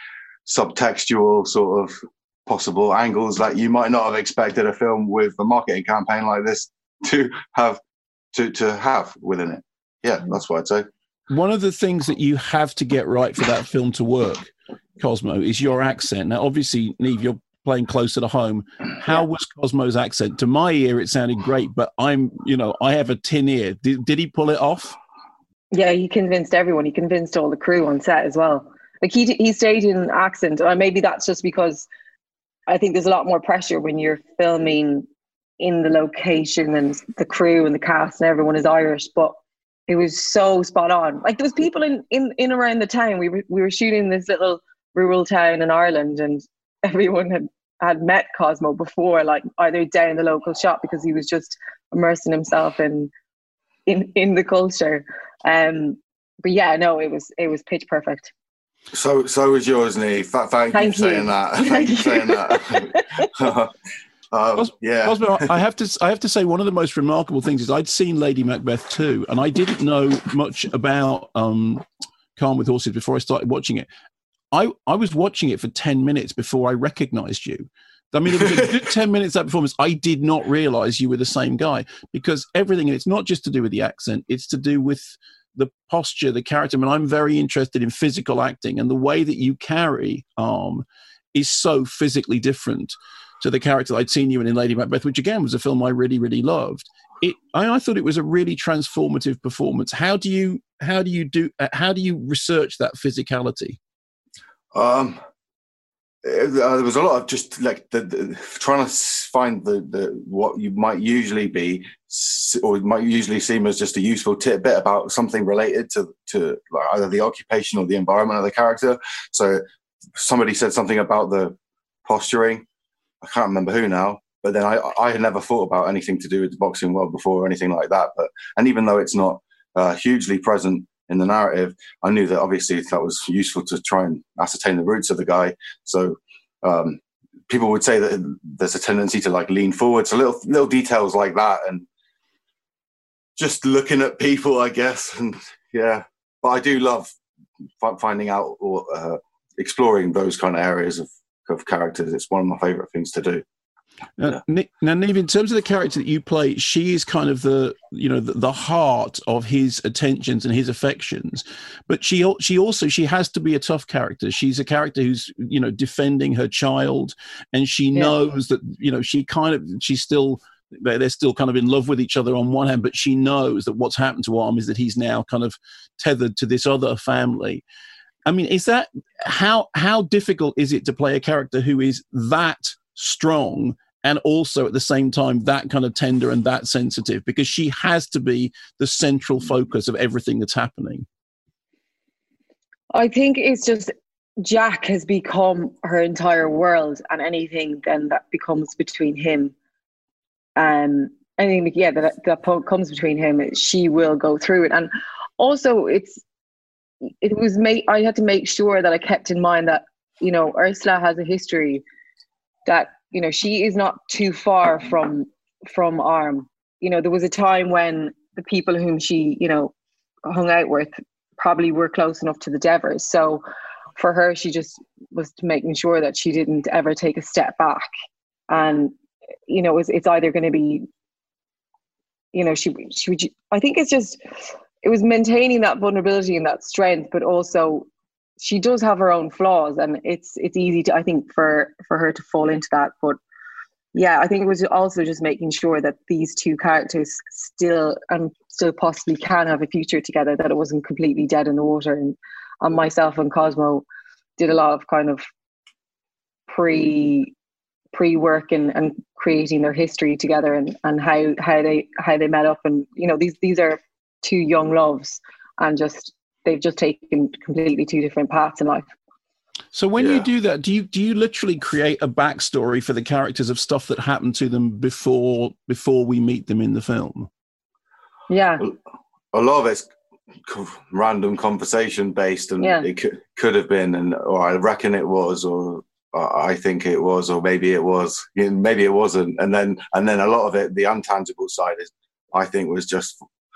subtextual sort of possible angles that you might not have expected a film with a marketing campaign like this to have to to have within it. Yeah, that's what I'd say. One of the things that you have to get right for that film to work, Cosmo, is your accent. Now, obviously, Niamh, you're playing closer to home. How was Cosmo's accent? To my ear, it sounded great, but I'm, you know, I have a tin ear. Did, did he pull it off? Yeah, he convinced everyone. He convinced all the crew on set as well. Like he he stayed in accent. Or maybe that's just because I think there's a lot more pressure when you're filming in the location and the crew and the cast and everyone is Irish, but it was so spot on. Like there was people in, in, in around the town. We were we were shooting in this little rural town in Ireland, and everyone had, had met Cosmo before, like either down in the local shop because he was just immersing himself in in, in the culture. Um, but yeah, no, it was it was pitch perfect. So so was yours, Niamh. Thank, Thank you for you. saying that. Thank you for saying that. Um, Cos- yeah, Cosmo, I have to I have to say one of the most remarkable things is I'd seen Lady Macbeth too, and I didn't know much about um, Calm with Horses before I started watching it. I, I was watching it for ten minutes before I recognised you. I mean, it was a good ten minutes of that performance. I did not realise you were the same guy because everything, and it's not just to do with the accent, it's to do with the posture, the character. I mean, I'm very interested in physical acting, and the way that you carry Arm is so physically different to the character I'd seen you in in Lady Macbeth, which again was a film I really, really loved. It, I, I thought it was a really transformative performance. How do you, how do you do, uh, how do you research that physicality? Um, it, uh, there was a lot of just like the, the trying to find the, the what you might usually be, or might usually seem as just a useful tidbit about something related to to like either the occupation or the environment of the character. So somebody said something about the posturing. I can't remember who now, but then I, I had never thought about anything to do with the boxing world before or anything like that. But and even though it's not uh, hugely present in the narrative, I knew that obviously that was useful to try and ascertain the roots of the guy. So um, people would say that there's a tendency to like lean forward. So little little details like that, and just looking at people, I guess. And yeah, but I do love f- finding out or uh, exploring those kind of areas of. of characters. It's one of my favorite things to do. Now, yeah. now, Niamh, in terms of the character that you play, she is kind of the, you know, the, the heart of his attentions and his affections. But she, she also, she has to be a tough character. She's a character who's, you know, defending her child, and she yeah. knows that, you know, she kind of, she's still, they're still kind of in love with each other on one hand, but she knows that what's happened to Arm is that he's now kind of tethered to this other family. I mean, is that how how difficult is it to play a character who is that strong and also at the same time that kind of tender and that sensitive? Because she has to be the central focus of everything that's happening. I think it's just Jack has become her entire world, and anything then that becomes between him, um, anything yeah that that comes between him, she will go through it. And also, it's. It was make, I had to make sure that I kept in mind that, you know, Ursula has a history that, you know, she is not too far from from Arm. You know, there was a time when the people whom she, you know, hung out with probably were close enough to the Devers. So for her, she just was making sure that she didn't ever take a step back. And, you know, it's, it's either going to be, you know, she, she would, I think it's just... it was maintaining that vulnerability and that strength, but also she does have her own flaws, and it's it's easy to, I think, for for her to fall into that. But yeah, I think it was also just making sure that these two characters still and still possibly can have a future together, that it wasn't completely dead in the water. And, and myself and Cosmo did a lot of kind of pre pre work and, and creating their history together, and, and how how they how they met up. And you know, these these are two young loves, and just they've just taken completely two different paths in life. So when yeah. you do that, do you do you literally create a backstory for the characters of stuff that happened to them before before we meet them in the film? Yeah, a lot of it's random conversation based, and yeah. it could could have been, and or I reckon it was, or I think it was, or maybe it was, maybe it wasn't, and then and then a lot of it, the untangible side is, I think, was just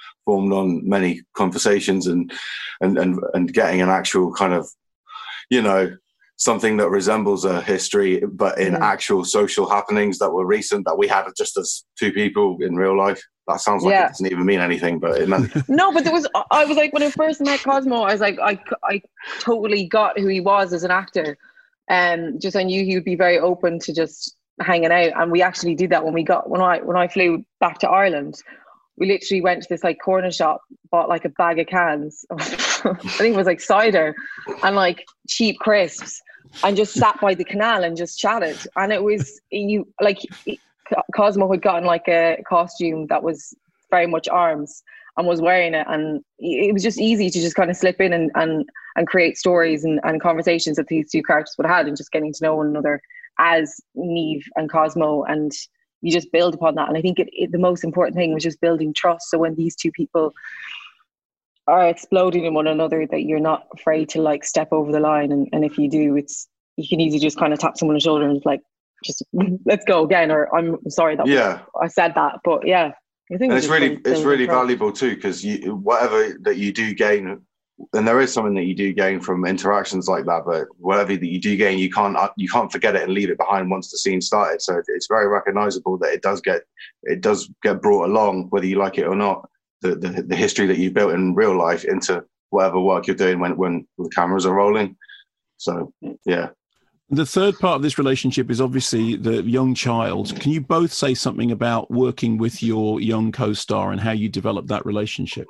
formed on many conversations and and and and getting an actual kind of, you know, something that resembles a history, but in Mm. actual social happenings that were recent that we had just as two people in real life. That sounds like Yeah. it doesn't even mean anything, but it meant. No, but there was, I was like, when I first met Cosmo, I was like, I, I totally got who he was as an actor. And just, I knew he would be very open to just hanging out. And we actually did that when we got, when I, when I flew back to Ireland, we literally went to this like corner shop, bought like a bag of cans. I think it was like cider and like cheap crisps, and just sat by the canal and just chatted. And it was, you like, Cosmo had gotten like a costume that was very much arms and was wearing it, and it was just easy to just kind of slip in and and, and create stories and, and conversations that these two characters would have had, and just getting to know one another as Niamh and Cosmo, and you just build upon that. And I think it, it, the most important thing was just building trust, so when these two people are exploding in one another, that you're not afraid to like step over the line, and, and if you do, it's you can easily just kind of tap someone on the shoulder and like, just let's go again, or I'm sorry that Yeah. I said that, but yeah, I think And we it's just really build- it's build really trust. valuable too, because you whatever that you do gain, and there is something that you do gain from interactions like that, but whatever that you do gain, you can't you can't forget it and leave it behind once the scene started. So it's very recognizable that it does get it does get brought along, whether you like it or not, the the, the history that you built in real life into whatever work you're doing when when the cameras are rolling. So yeah. The third part of this relationship is obviously the young child. Can you both say something about working with your young co-star and how you developed that relationship?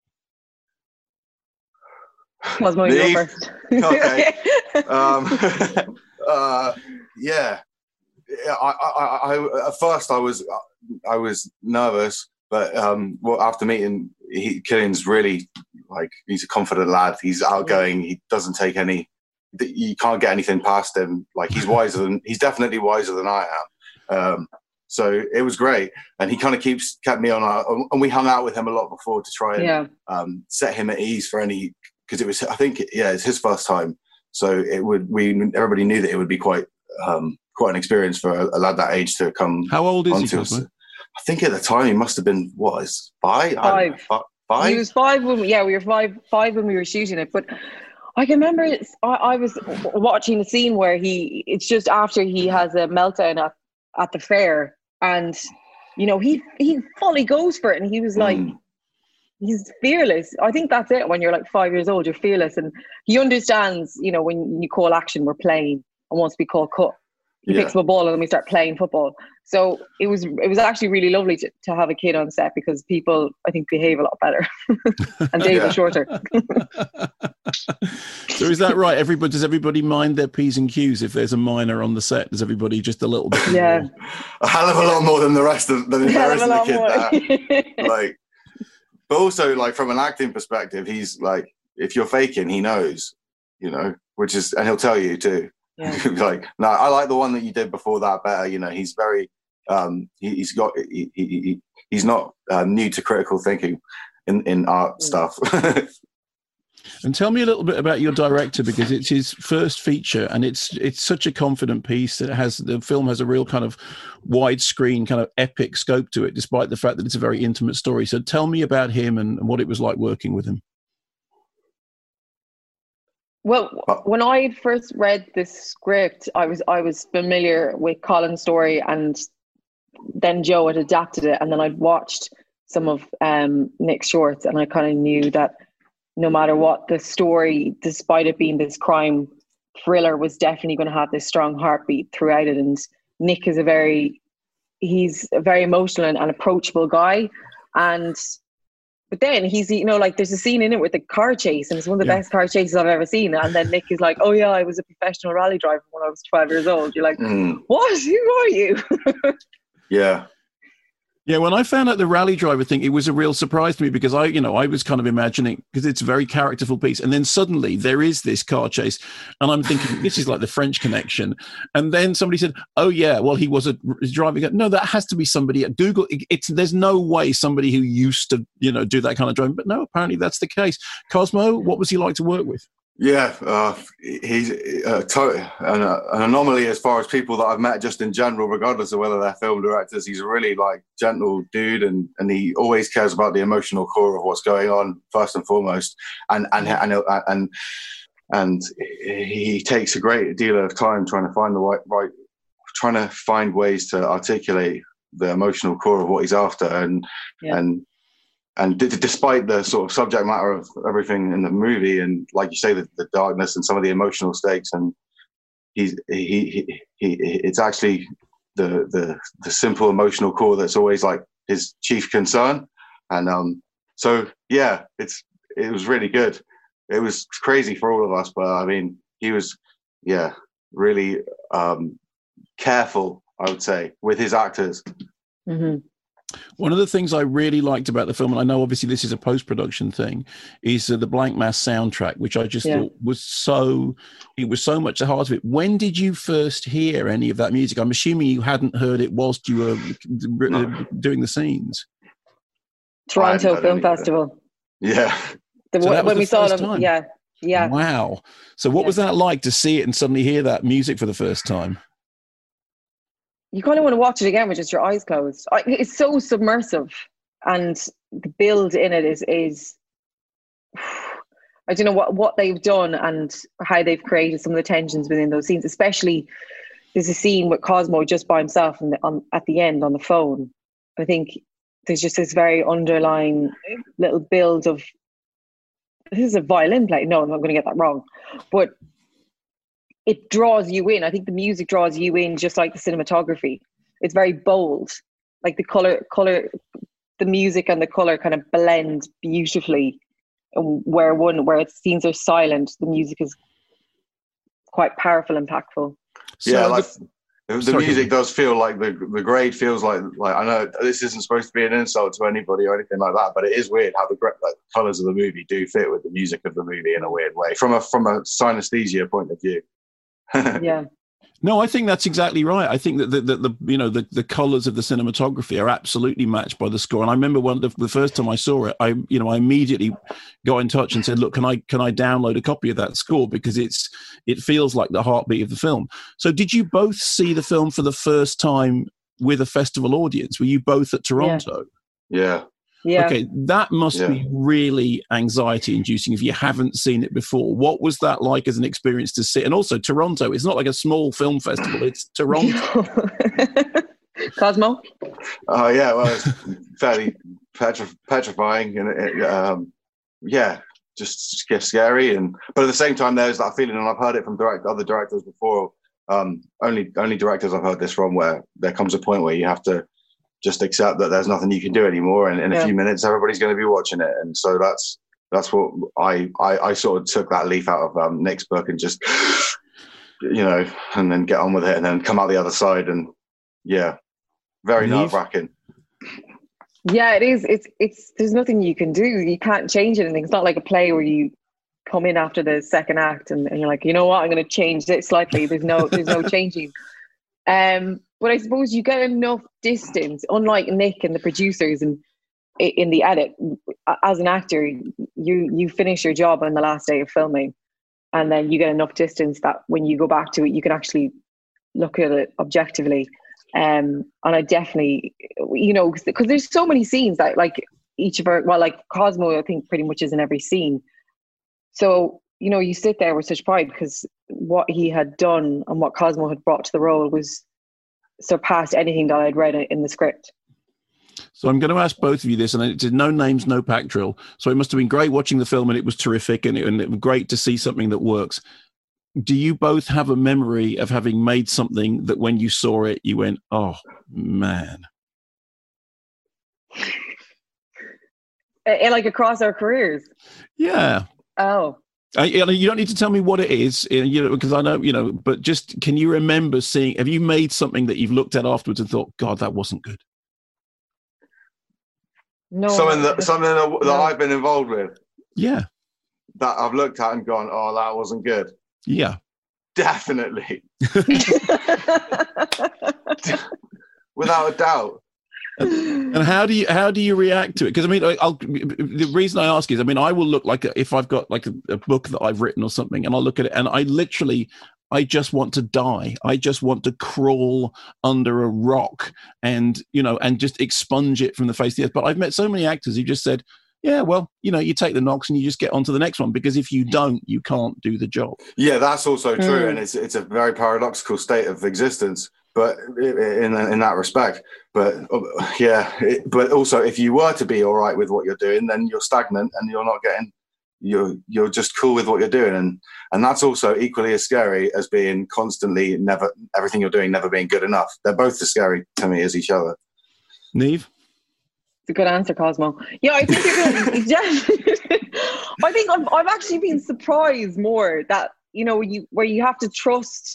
Cosmo, you go first. Okay. um, uh, yeah. Yeah, I, I, I, at first I was, I was nervous, but um, well, after meeting, he, Cillian's really like he's a confident lad. He's outgoing. He doesn't take any. You can't get anything past him. Like he's wiser than he's definitely wiser than I am. Um, so it was great, and he kind of keeps kept me on our. And we hung out with him a lot before to try and Yeah. um, set him at ease for any because it was. I think yeah, it's his first time, so it would. We everybody knew that it would be quite um, quite an experience for a, a lad that age to come. How old is he, onto us. Cosmo? I think at the time he must have been what is five? I don't know, Five. fi- five. He was five when we, yeah, we were five five when we were shooting it. But I can remember it's, I, I was w- watching a scene where he it's just after he has a meltdown at, at the fair, and you know he he fully goes for it, and he was like Mm. he's fearless. I think that's it. When you're like five years old, you're fearless, and he understands. You know, when you call action, we're playing, and once we call cut, he Yeah. picks up a ball and then we start playing football. So it was it was actually really lovely to, to have a kid on set, because people I think behave a lot better and days Yeah. are shorter. So is that right? Everybody does everybody mind their P's and Q's if there's a minor on the set? Does everybody just a little bit? Yeah, a hell of a lot more than the rest of than A there hell is of a in the lot kid. more. That, like, but also like from an acting perspective, he's like, if you're faking, he knows, you know, which is, and he'll tell you too. Yeah. Like, no, I like the one that you did before that better. You know, he's very, um, he, he's got, he, he, he, he's not uh, new to critical thinking in in art stuff. And tell me a little bit about your director, because it's his first feature, and it's it's such a confident piece that it has the film has a real kind of widescreen kind of epic scope to it, despite the fact that it's a very intimate story. So tell me about him and, and what it was like working with him. Well, when I first read this script, I was I was familiar with Colin's story, and then Joe had adapted it, and then I'd watched some of um, Nick's shorts, and I kind of knew that no matter what the story, despite it being this crime thriller, was definitely going to have this strong heartbeat throughout it. And Nick is a very, he's a very emotional and, and approachable guy. And, but then he's, you know, like there's a scene in it with the car chase, and it's one of the Yeah. best car chases I've ever seen. And then Nick is like, oh yeah, I was a professional rally driver when I was twelve years old. You're like, Mm, what? Who are you? yeah. Yeah, when I found out the rally driver thing, it was a real surprise to me, because I, you know, I was kind of imagining, because it's a very characterful piece, and then suddenly there is this car chase, and I'm thinking this is like the French Connection, and then somebody said, "Oh yeah, well he was a driving." No, that has to be somebody at Google. It, it's there's no way somebody who used to, you know, do that kind of driving, but no, apparently that's the case. Cosmo, what was he like to work with? Yeah, uh, he's uh, to- an, uh, an anomaly as far as people that I've met just in general, regardless of whether they're film directors. He's a really like gentle dude, and, and he always cares about the emotional core of what's going on first and foremost. And and and and and he takes a great deal of time trying to find the right, right trying to find ways to articulate the emotional core of what he's after, and yeah. and. And d- despite the sort of subject matter of everything in the movie, and like you say, the, the darkness and some of the emotional stakes, and he's he, he he it's actually the the the simple emotional core that's always like his chief concern. And um, so yeah, it's it was really good. It was crazy for all of us, but I mean, he was yeah really um, careful, I would say, with his actors. Mm-hmm. One of the things I really liked about the film, and I know obviously this is a post-production thing, is uh, the Blank Mass soundtrack, which I just yeah. thought was so, it was so much the heart of it. When did you first hear any of that music? I'm assuming you hadn't heard it whilst you were no. doing the scenes. Toronto Film Festival. Yeah. The, so when we saw them, time. yeah. Yeah. Wow. So what yeah. was that like to see it and suddenly hear that music for the first time? You kind of want to watch it again with just your eyes closed. It's so submersive, and the build in it is is I don't know what, what they've done and how they've created some of the tensions within those scenes. Especially, there's a scene with Cosmo just by himself and on at the end on the phone. I think there's just this very underlying little build of this is a violin play. No, I'm not going to get that wrong, but it draws you in. I think the music draws you in, just like the cinematography. It's very bold. Like the color, color, the music and the color kind of blend beautifully. And where one, where scenes are silent, the music is quite powerful, impactful. Yeah, so like the, the music does feel like the the grade feels like like I know this isn't supposed to be an insult to anybody or anything like that, but it is weird how the like, colors of the movie do fit with the music of the movie in a weird way from a from a synesthesia point of view. Yeah. No, I think that's exactly right. I think that the, the, the you know the, the colors of the cinematography are absolutely matched by the score. And I remember one the, the first time I saw it, I you know I immediately got in touch and said, "Look, can I can I download a copy of that score because it's it feels like the heartbeat of the film." So, did you both see the film for the first time with a festival audience? Were you both at Toronto? Yeah. Yeah. Okay, that must yeah. be really anxiety-inducing if you haven't seen it before. What was that like as an experience to see? And also, Toronto, it's not like a small film festival, it's Toronto. Cosmo? Oh, uh, yeah, well, it's fairly petri- petrifying. And it, um, yeah, just scary. And But at the same time, there's that feeling, and I've heard it from direct, other directors before, um, only, only directors I've heard this from, where there comes a point where you have to just accept that there's nothing you can do anymore, and in a yeah. few minutes everybody's going to be watching it. And so that's that's what I I, I sort of took that leaf out of um, Nick's book and just you know, and then get on with it, and then come out the other side. And yeah, very nerve wracking. Yeah, it is. It's it's there's nothing you can do. You can't change anything. It's not like a play where you come in after the second act and, and you're like, you know what, I'm going to change it slightly. There's no there's no changing. Um. But I suppose you get enough distance, unlike Nick and the producers and in the edit. As an actor, you you finish your job on the last day of filming, and then you get enough distance that when you go back to it, you can actually look at it objectively. Um, and I definitely, you know, because there's so many scenes that like each of our, well, like Cosmo, I think pretty much is in every scene. So, you know, you sit there with such pride because what he had done and what Cosmo had brought to the role was surpassed anything that I'd read in the script. So I'm going to ask both of you this, and it's no names, no pack drill. So it must have been great watching the film, and it was terrific, and it, and it was great to see something that works. Do you both have a memory of having made something that when you saw it, you went, "Oh man"? And like across our careers? Yeah. Oh. I, you don't need to tell me what it is, you know, because I know, you know, but just can you remember seeing, have you made something that you've looked at afterwards and thought, God, that wasn't good? No. Something that, something that, that no. I've been involved with. Yeah. That I've looked at and gone, oh, that wasn't good. Yeah. Definitely. Without a doubt. And how do you how do you react to it? Because I mean, I'll, the reason I ask is, I mean, I will look like a, if I've got like a, a book that I've written or something, and I'll look at it, and I literally, I just want to die. I just want to crawl under a rock, and you know, and just expunge it from the face of the earth. But I've met so many actors who just said, yeah, well, you know, you take the knocks and you just get on to the next one, because if you don't, you can't do the job. Yeah, that's also true, Mm. and it's it's a very paradoxical state of existence. But in in that respect, but yeah, it, but also if you were to be all right with what you're doing, then you're stagnant and you're not getting, you're you're just cool with what you're doing, and and that's also equally as scary as being constantly never everything you're doing never being good enough. They're both as scary to me as each other. Neve? It's a good answer, Cosmo. Yeah, I think you're going. Yeah, I think I've, I've actually been surprised more that, you know, you where you have to trust.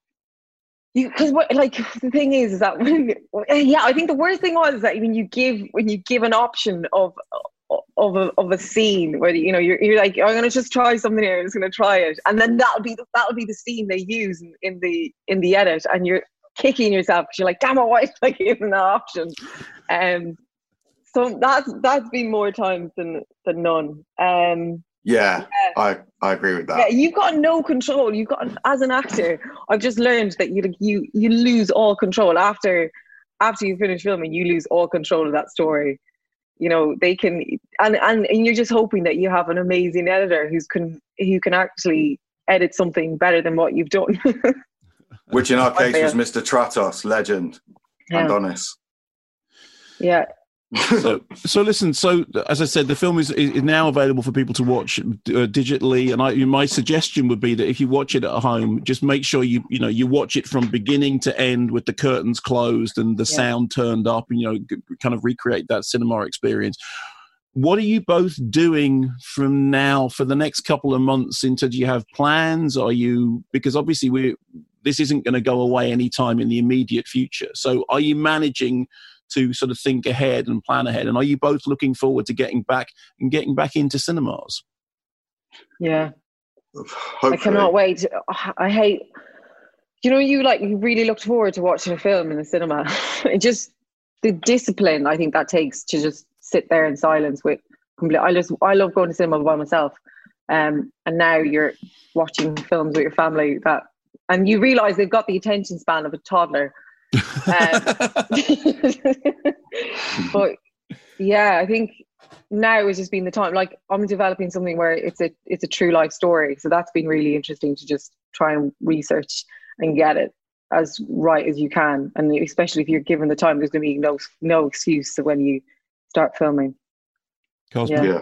You, because what, like, the thing is, is that when, yeah, I think the worst thing was that when you give when you give an option of of a of a scene where, you know, you're you're like, I'm gonna just try something here, I'm just gonna try it, and then that'll be that'll be the scene they use in, in the in the edit, and you're kicking yourself because you're like, damn it, why did I give them that option? Um, so that's that's been more times than than none. Um. Yeah, Yeah. I, I agree with that. Yeah, you've got no control. You've got, as an actor, I've just learned that you you you lose all control after after you finish filming. You lose all control of that story. You know, they can, and and, and you're just hoping that you have an amazing editor who's can who can actually edit something better than what you've done. Which in our case was Mister Tratos, legend, Yeah. Adonis. Yeah. so, so listen. So, as I said, the film is, is now available for people to watch uh, digitally. And I, my suggestion would be that if you watch it at home, just make sure you you know you watch it from beginning to end with the curtains closed and the Yeah. sound turned up, and you know, g- kind of recreate that cinema experience. What are you both doing from now for the next couple of months? Into do you have plans? Are you, because obviously we this isn't going to go away anytime in the immediate future. So, are you managing to sort of think ahead and plan ahead? And are you both looking forward to getting back and getting back into cinemas? Yeah. Hopefully. I cannot wait. I hate, you know, you like, you really looked forward to watching a film in the cinema. It just, the discipline I think that takes to just sit there in silence with complete, I just, I love going to cinema by myself. Um, and now you're watching films with your family that, and you realize they've got the attention span of a toddler. um, but yeah, I think now has just been the time. Like, I'm developing something where it's a it's a true life story, so that's been really interesting to just try and research and get it as right as you can. And especially if you're given the time, there's going to be no no excuse when you start filming. Cosmo. Yeah,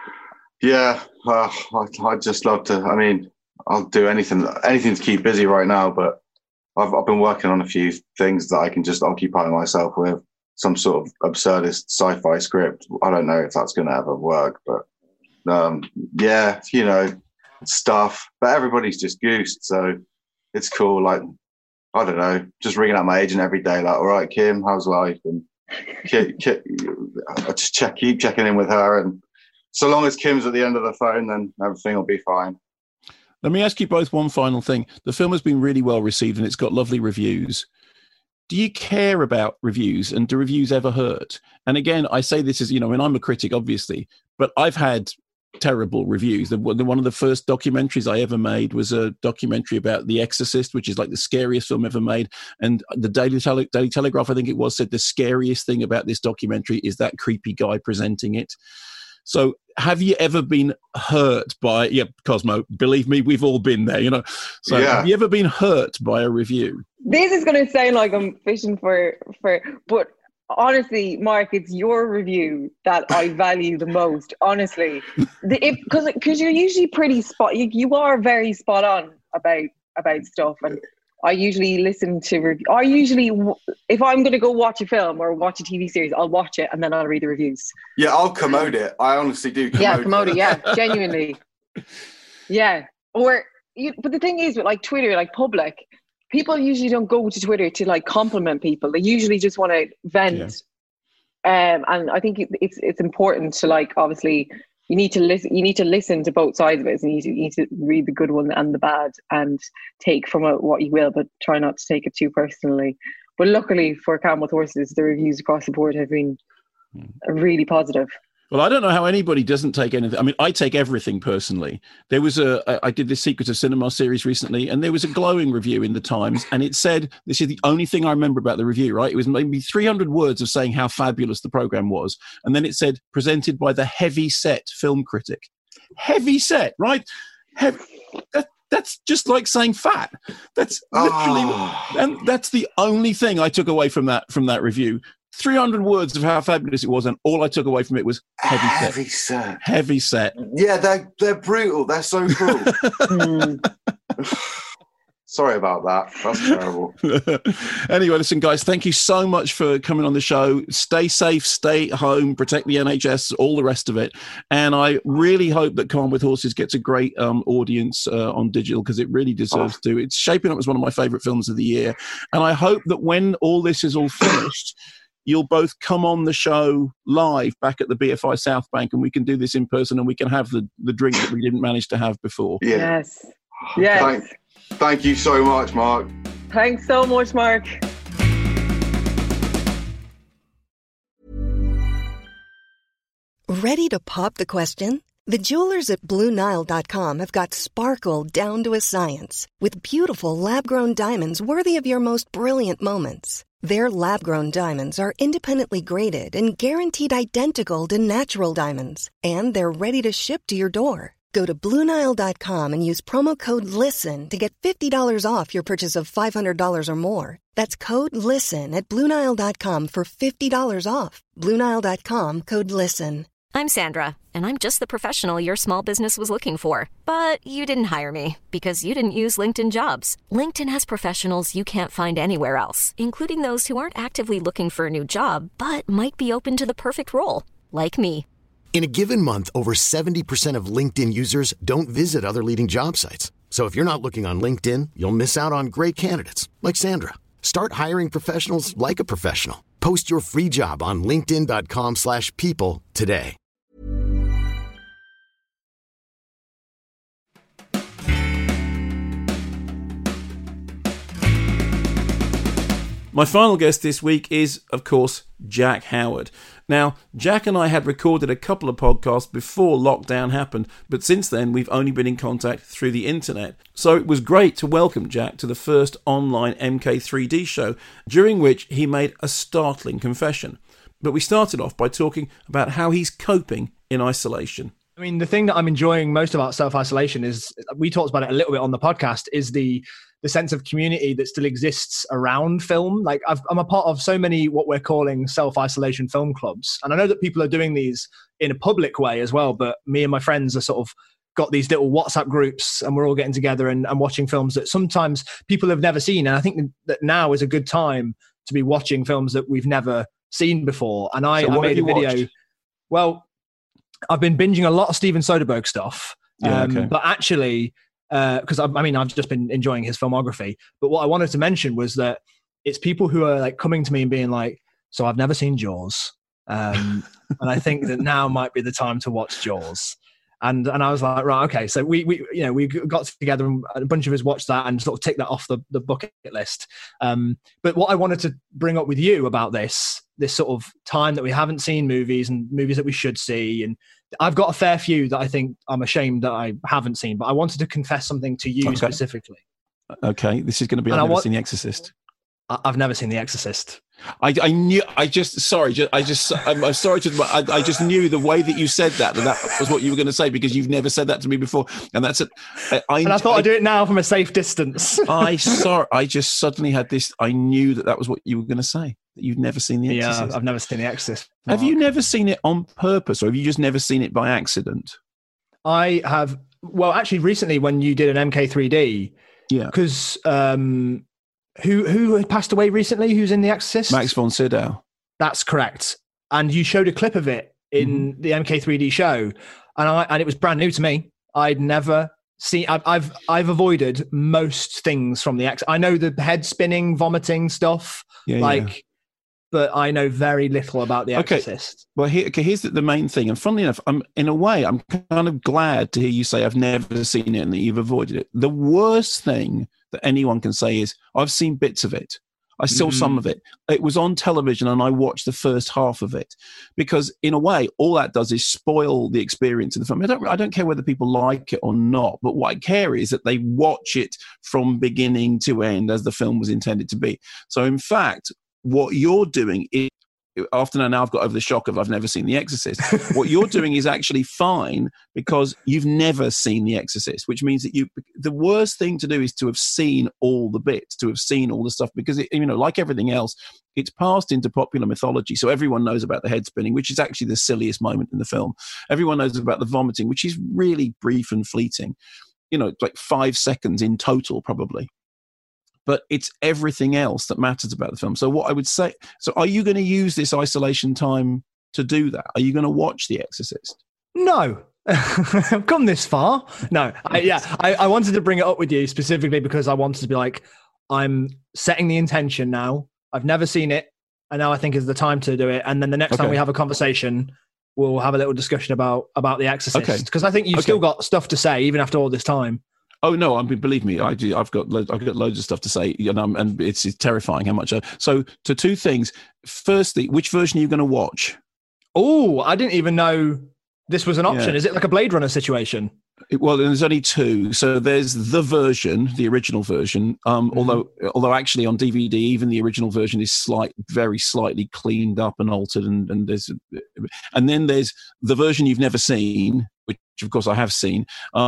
yeah. Uh, I I'd just love to. I mean, I'll do anything anything to keep busy right now, but I've, I've been working on a few things that I can just occupy myself with. Some sort of absurdist sci-fi script. I don't know if that's going to ever work, but um, yeah, you know, stuff. But everybody's just goosed, so it's cool. Like, I don't know, just ringing out my agent every day, like, all right, Kim, how's life? And keep, keep, I just check, keep checking in with her, and so long as Kim's at the end of the phone, then everything will be fine. Let me ask you both one final thing. The film has been really well received and it's got lovely reviews. Do you care about reviews, and do reviews ever hurt? And again, I say this as, you know, and I'm a critic, obviously, but I've had terrible reviews. The, the, one of the first documentaries I ever made was a documentary about The Exorcist, which is like the scariest film ever made. And the Daily, Tele- Daily Telegraph, I think it was, said the scariest thing about this documentary is that creepy guy presenting it. So have you ever been hurt by, yeah, Cosmo, believe me, we've all been there, you know. So Yeah. have you ever been hurt by a review? This is going to sound like I'm fishing for, for, but honestly, Mark, it's your review that I value the most, honestly. Because because you're usually pretty spot, you, you are very spot on about about stuff. And I usually listen to, rev- I usually, if I'm going to go watch a film or watch a T V series, I'll watch it and then I'll read the reviews. Yeah, I'll commode it. I honestly do. Commode Yeah, commode it. it, yeah, genuinely. Yeah. Or, you, but the thing is with like Twitter, like public, people usually don't go to Twitter to like compliment people. They usually just want to vent. Yeah. Um, and I think it, it's it's important to like, obviously, you need to listen. You need to listen to both sides of it. So you need to, you need to read the good one and the bad, and take from it what you will, but try not to take it too personally. But luckily for Calm with Horses, the reviews across the board have been really positive. Well, I don't know how anybody doesn't take anything. I mean, I take everything personally. There was a, I did this Secrets of Cinema series recently, and there was a glowing review in the Times, and it said, this is the only thing I remember about the review, right? It was maybe three hundred words of saying how fabulous the program was. And then it said, presented by the heavy set film critic. Heavy set, right? Heavy, that, that's just like saying fat. That's literally, oh. and that's the only thing I took away from that, from that review. three hundred words of how fabulous it was, and all I took away from it was heavy set. Heavy set. Heavy set. Yeah, they're, they're brutal. They're so cruel. Sorry about that. That's terrible. Anyway, listen, guys, thank you so much for coming on the show. Stay safe, stay at home, protect the N H S, all the rest of it. And I really hope that Calm with Horses gets a great um, audience uh, on digital, because it really deserves oh. to. It's shaping up as one of my favourite films of the year. And I hope that when all this is all finished, you'll both come on the show live back at the B F I South Bank, and we can do this in person, and we can have the, the drink that we didn't manage to have before. Yeah. Yes. Yes. Thank, thank you so much, Mark. Thanks so much, Mark. Ready to pop the question? The jewelers at Blue Nile dot com have got sparkle down to a science with beautiful lab-grown diamonds worthy of your most brilliant moments. Their lab-grown diamonds are independently graded and guaranteed identical to natural diamonds, and they're ready to ship to your door. Go to Blue Nile dot com and use promo code LISTEN to get fifty dollars off your purchase of five hundred dollars or more. That's code LISTEN at Blue Nile dot com for fifty dollars off. Blue Nile dot com, code LISTEN. I'm Sandra, and I'm just the professional your small business was looking for. But you didn't hire me because you didn't use LinkedIn Jobs. LinkedIn has professionals you can't find anywhere else, including those who aren't actively looking for a new job, but might be open to the perfect role, like me. In a given month, over seventy percent of LinkedIn users don't visit other leading job sites. So if you're not looking on LinkedIn, you'll miss out on great candidates like Sandra. Start hiring professionals like a professional. Post your free job on linkedin dot com slash people today. My final guest this week is, of course, Jack Howard. Now, Jack and I had recorded a couple of podcasts before lockdown happened, but since then we've only been in contact through the internet. So it was great to welcome Jack to the first online M K three D show, during which he made a startling confession. But we started off by talking about how he's coping in isolation. I mean, the thing that I'm enjoying most about self-isolation is, we talked about it a little bit on the podcast, is the the sense of community that still exists around film. Like I've, I'm a part of so many what we're calling self-isolation film clubs. And I know that people are doing these in a public way as well, but me and my friends are sort of got these little WhatsApp groups, and we're all getting together and, and watching films that sometimes people have never seen. And I think that now is a good time to be watching films that we've never seen before. And I, so I made a video. Watched? Well, I've been binging a lot of Steven Soderbergh stuff, yeah, um, okay. but actually, because uh, I, I mean, I've just been enjoying his filmography. But what I wanted to mention was that it's people who are like coming to me and being like, "So I've never seen Jaws, um, and I think that now might be the time to watch Jaws." And and I was like, right, okay. So we we you know we got together and a bunch of us watched that and sort of tick that off the, the bucket list. Um, but what I wanted to bring up with you about this this sort of time that we haven't seen movies and movies that we should see, and I've got a fair few that I think I'm ashamed that I haven't seen. But I wanted to confess something to you okay. specifically. Okay, this is going to be. I've never wa- seen The Exorcist. I've never seen The Exorcist. I, I knew. I just sorry. Just, I just. I'm, I'm sorry to. I, I just knew the way that you said that that that was what you were going to say, because you've never said that to me before, and that's it. I, I, and I thought I, I'd do it now from a safe distance. I sorry. I just suddenly had this. I knew that that was what you were going to say. That you've never seen The Exorcist. Yeah, I've never seen The Exorcist. Have you never seen it on purpose, or have you just never seen it by accident? I have. Well, actually, recently when you did an M K three D, yeah, because. Um, Who who passed away recently? Who's in The Exorcist? Max von Sydow. That's correct. And you showed a clip of it in mm-hmm. the M K three D show, and I and it was brand new to me. I'd never seen. I've I've, I've avoided most things from The Exorcist. I know the head spinning, vomiting stuff, yeah, like, yeah. but I know very little about The Exorcist. Okay. Well, here, okay, here's the, the main thing. And funnily enough, I'm in a way, I'm kind of glad to hear you say I've never seen it and that you've avoided it. The worst thing that anyone can say is, I've seen bits of it. I saw mm. some of it. It was on television and I watched the first half of it because in a way, all that does is spoil the experience of the film. I don't, I don't care whether people like it or not, but what I care is that they watch it from beginning to end as the film was intended to be. So in fact, what you're doing is, after now I've got over the shock of I've never seen The Exorcist. What you're doing is actually fine because you've never seen The Exorcist, which means that you, the worst thing to do is to have seen all the bits, to have seen all the stuff, because it, you know, like everything else, it's passed into popular mythology. So everyone knows about the head spinning, which is actually the silliest moment in the film. Everyone knows about the vomiting, which is really brief and fleeting. You know, like five seconds in total, probably. But it's everything else that matters about the film. So what I would say, so are you going to use this isolation time to do that? Are you going to watch The Exorcist? No. I've come this far. No. I, yeah, I, I wanted to bring it up with you specifically because I wanted to be like, I'm setting the intention now. I've never seen it. And now I think is the time to do it. And then the next okay. time we have a conversation, we'll have a little discussion about, about The Exorcist. Because okay. I think you've okay. still got stuff to say, even after all this time. Oh no! I mean, believe me, I do. I've got lo- I've got loads of stuff to say, you know, and it's, it's terrifying how much. I, so, to two things. Firstly, which version are you going to watch? Oh, I didn't even know this was an option. Yeah. Is it like a Blade Runner situation? It, well, there's only two. So there's the version, the original version. Um, mm-hmm. Although, although actually on D V D, even the original version is slight, very slightly cleaned up and altered, and and there's, and then there's the version you've never seen, which of course I have seen,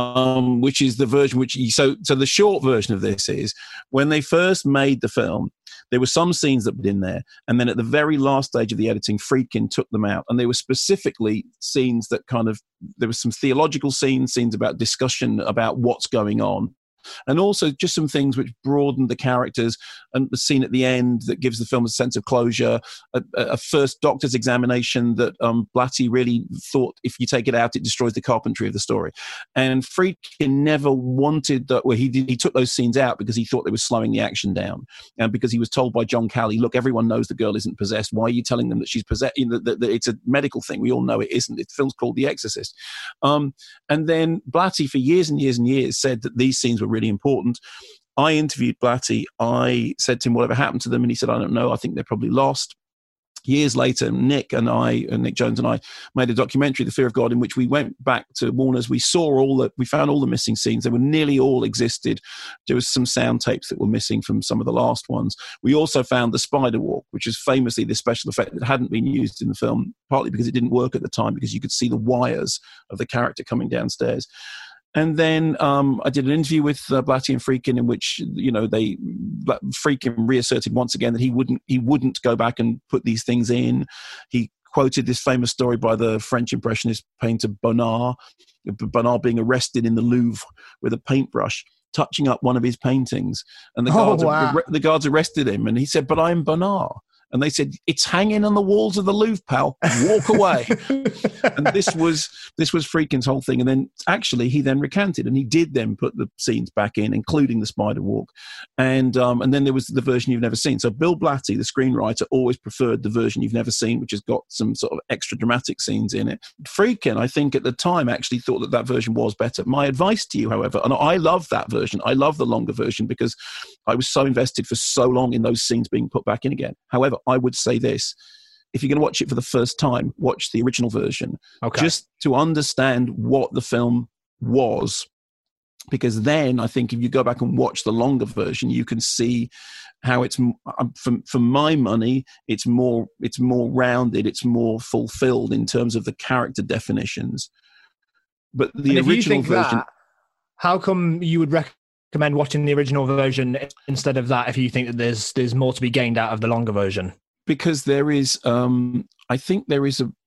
um, which is the version which, you, so so the short version of this is, when they first made the film, there were some scenes that were in there, and then at the very last stage of the editing, Friedkin took them out, and they were specifically scenes that kind of, there was some theological scenes, scenes about discussion about what's going on, and also just some things which broadened the characters, and the scene at the end that gives the film a sense of closure, a, a first doctor's examination that um, Blatty really thought if you take it out, it destroys the carpentry of the story. And Friedkin never wanted that, well, he did, he took those scenes out because he thought they were slowing the action down, and because he was told by John Calley, look, everyone knows the girl isn't possessed. Why are you telling them that she's possessed? You know, that, that it's a medical thing. We all know it isn't. The film's called The Exorcist. Um, and then Blatty, for years and years and years, said that these scenes were really important. I interviewed Blatty. I said to him, whatever happened to them? And he said, I don't know. I think they're probably lost. Years later, Nick and I, and Nick Jones and I, made a documentary, The Fear of God, in which we went back to Warner's. We saw all the, we found all the missing scenes. They were nearly all existed. There was some sound tapes that were missing from some of the last ones. We also found the spider walk, which is famously the special effect that hadn't been used in the film, partly because it didn't work at the time, because you could see the wires of the character coming downstairs. And then um, I did an interview with uh, Blatty and Friedkin, in which, you know, they Friedkin reasserted once again that he wouldn't he wouldn't go back and put these things in. He quoted this famous story by the French impressionist painter Bonnard, Bonnard being arrested in the Louvre with a paintbrush, touching up one of his paintings, and the guards, oh, wow. the guards arrested him, and he said, "But I'm Bonnard." And they said, it's hanging on the walls of the Louvre, pal. Walk away. And this was this was Friedkin's whole thing. And then actually he then recanted, and he did then put the scenes back in, including the spider walk. And um, and then there was the version you've never seen. So Bill Blatty, the screenwriter, always preferred the version you've never seen, which has got some sort of extra dramatic scenes in it. Friedkin, I think at the time, actually thought that that version was better. My advice to you, however, and I love that version. I love the longer version because I was so invested for so long in those scenes being put back in again. However, I would say this: if you're going to watch it for the first time, watch the original version, okay, just to understand what the film was. Because then I think if you go back and watch the longer version, you can see how it's, for, for my money, it's more, it's more rounded, it's more fulfilled in terms of the character definitions. But the and original version... That, how come you would recommend watching the original version instead of that if you think that there's there's more to be gained out of the longer version? Because there is, um, I think there is a,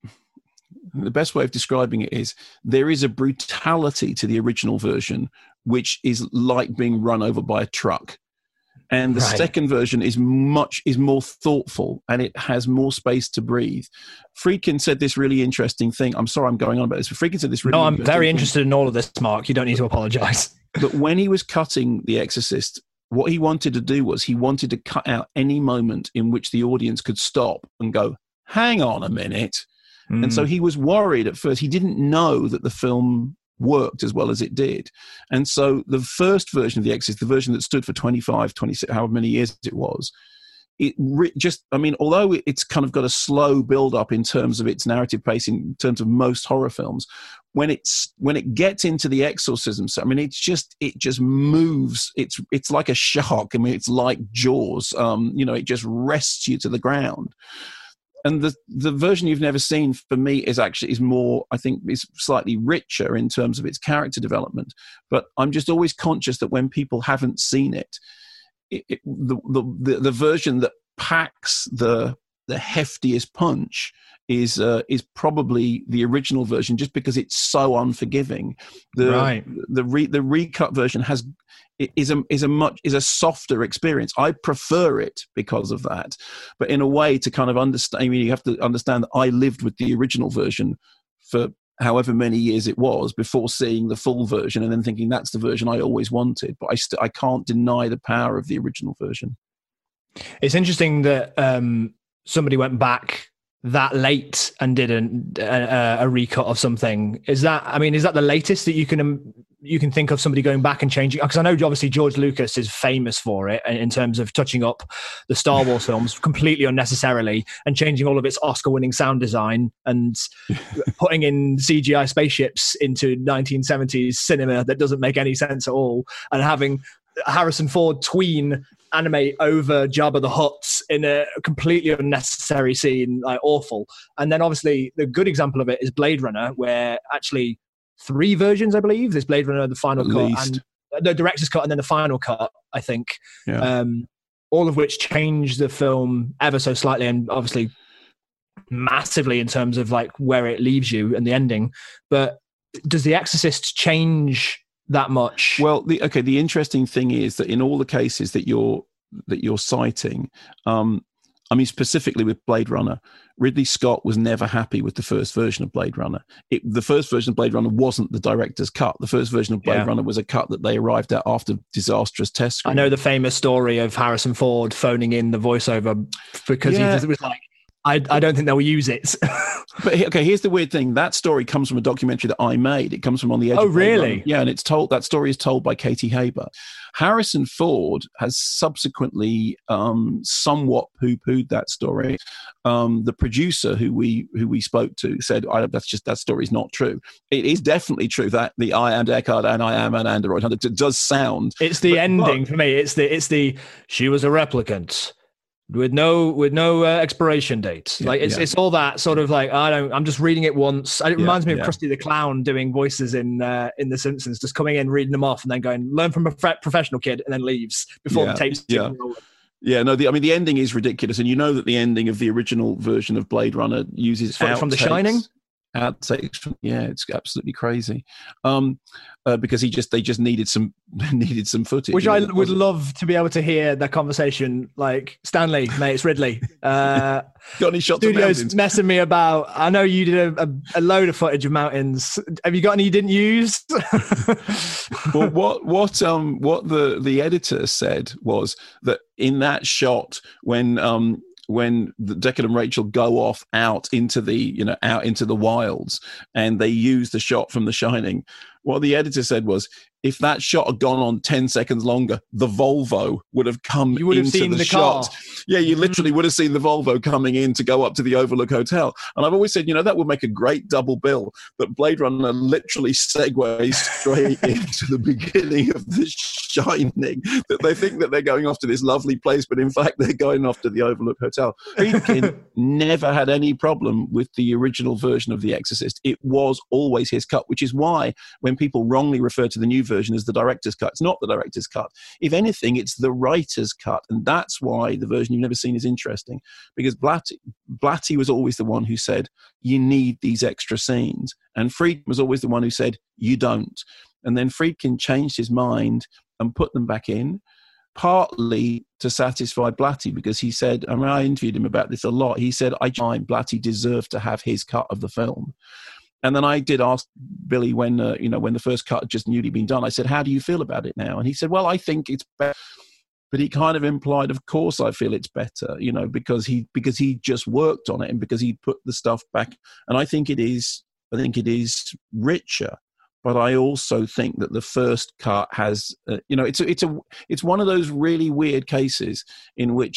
the best way of describing it is there is a brutality to the original version, which is like being run over by a truck. And the right. second version is much, is more thoughtful, and it has more space to breathe. Friedkin said this really interesting thing. I'm sorry I'm going on about this, but Friedkin said this really No, I'm interesting very thing. interested in all of this, Mark. You don't need to apologize. But when he was cutting The Exorcist, what he wanted to do was he wanted to cut out any moment in which the audience could stop and go, hang on a minute. Mm. And so he was worried at first. He didn't know that the film worked as well as it did. And so the first version of The Exorcist, the version that stood for twenty-five, twenty-six, however many years it was, it re- just, I mean, although it's kind of got a slow build up in terms of its narrative pace, in terms of most horror films, when it's when it gets into the exorcism, so I mean, it's just it just moves. It's it's like a shark. I mean, it's like Jaws. Um, you know, it just rests you to the ground. And the the version you've never seen, for me, is actually is more, I think, is slightly richer in terms of its character development. But I'm just always conscious that when people haven't seen it, it, it the, the the the version that packs the the heftiest punch is uh, is probably the original version, just because it's so unforgiving. The right. the re, the recut version has is a is a much is a softer experience. I prefer it because of that, but in a way, to kind of understand, I mean, you have to understand that I lived with the original version for however many years it was before seeing the full version, and then thinking that's the version I always wanted. But I st- I can't deny the power of the original version. It's interesting that um, somebody went back that late and did an, a, a recut of something. Is that, I mean, is that the latest that you can um, you can think of somebody going back and changing? Because I know obviously George Lucas is famous for it in terms of touching up the Star Wars films completely unnecessarily and changing all of its Oscar-winning sound design and putting in C G I spaceships into nineteen seventies cinema that doesn't make any sense at all, and having Harrison Ford tween animate over Jabba the Hutt in a completely unnecessary scene, like awful. And then obviously the good example of it is Blade Runner, where actually three versions, I believe, there's Blade Runner, the final At cut, least. and the director's cut, and then the final cut, I think, Yeah. um, all of which changed the film ever so slightly, and obviously massively in terms of like where it leaves you and the ending. But does The Exorcist change that much? Well, the, okay. The interesting thing is that in all the cases that you're that you're citing, um, I mean, specifically with Blade Runner, Ridley Scott was never happy with the first version of Blade Runner. It, the first version of Blade Runner wasn't the director's cut. The first version of Blade Yeah. Runner was a cut that they arrived at after disastrous test I screening. know the famous story of Harrison Ford phoning in the voiceover because Yeah. he was like, I, I don't think they'll use it. But he- okay, here's the weird thing. That story comes from a documentary that I made. It comes from On the Edge. Oh, of Blade really? Runner. Yeah, and it's told. That story is told by Katie Haber. Harrison Ford has subsequently um, somewhat poo-pooed that story. Um, the producer who we who we spoke to said, I, "That's just that story is not true." It is definitely true that the "I am Deckard" and "I am an android" it does sound. It's the but- ending but- for me. It's the it's the she was a replicant with no with no uh, expiration date. Yeah, like it's yeah. it's all that sort of like I don't. I'm just reading it once. It reminds me of yeah. Krusty the Clown doing voices in uh, in The Simpsons, just coming in, reading them off, and then going learn from a fre- professional kid, and then leaves before Yeah, the tapes. yeah. Yeah, no, the, I mean, the ending is ridiculous. And you know that the ending of the original version of Blade Runner uses From- from The outtakes- Shining? Outtakes from, yeah, it's absolutely crazy. Um, uh, because he just, they just needed some, needed some footage. Which you know, I that would wasn't- love to be able to hear that conversation. Like, Stanley, mate, it's Ridley. Uh, Got any shots of Studio's mountains? messing me about. I know you did a, a, a load of footage of mountains. Have you got any you didn't use? Well, what what um what the the editor said was that in that shot when um when the Deckard and Rachel go off out into the you know out into the wilds and they use the shot from The Shining, what the editor said was, if that shot had gone on ten seconds longer, the Volvo would have come You would have into seen the, the shot. car. Yeah, you literally would have seen the Volvo coming in to go up to the Overlook Hotel. And I've always said, you know, that would make a great double bill, that Blade Runner literally segues straight into the beginning of The Shining, that they think that they're going off to this lovely place, but in fact they're going off to the Overlook Hotel. Friedkin never had any problem with the original version of The Exorcist. It was always his cut, which is why when people wrongly refer to the new version as the director's cut, it's not the director's cut. If anything, it's the writer's cut. And that's why the version you've never seen is interesting, because Blatty, Blatty was always the one who said, you need these extra scenes. And Friedkin was always the one who said, you don't. And then Friedkin changed his mind and put them back in, partly to satisfy Blatty, because he said, I mean, I interviewed him about this a lot. He said, I find Blatty deserved to have his cut of the film. And then I did ask Billy when, uh, you know, when the first cut had just newly been done, I said, how do you feel about it now? And he said, well, I think it's better. But he kind of implied, of course, I feel it's better, you know, because he because he just worked on it and because he put the stuff back. And I think it is, I think it is richer. But I also think that the first cut has, uh, you know, it's a, it's a it's one of those really weird cases in which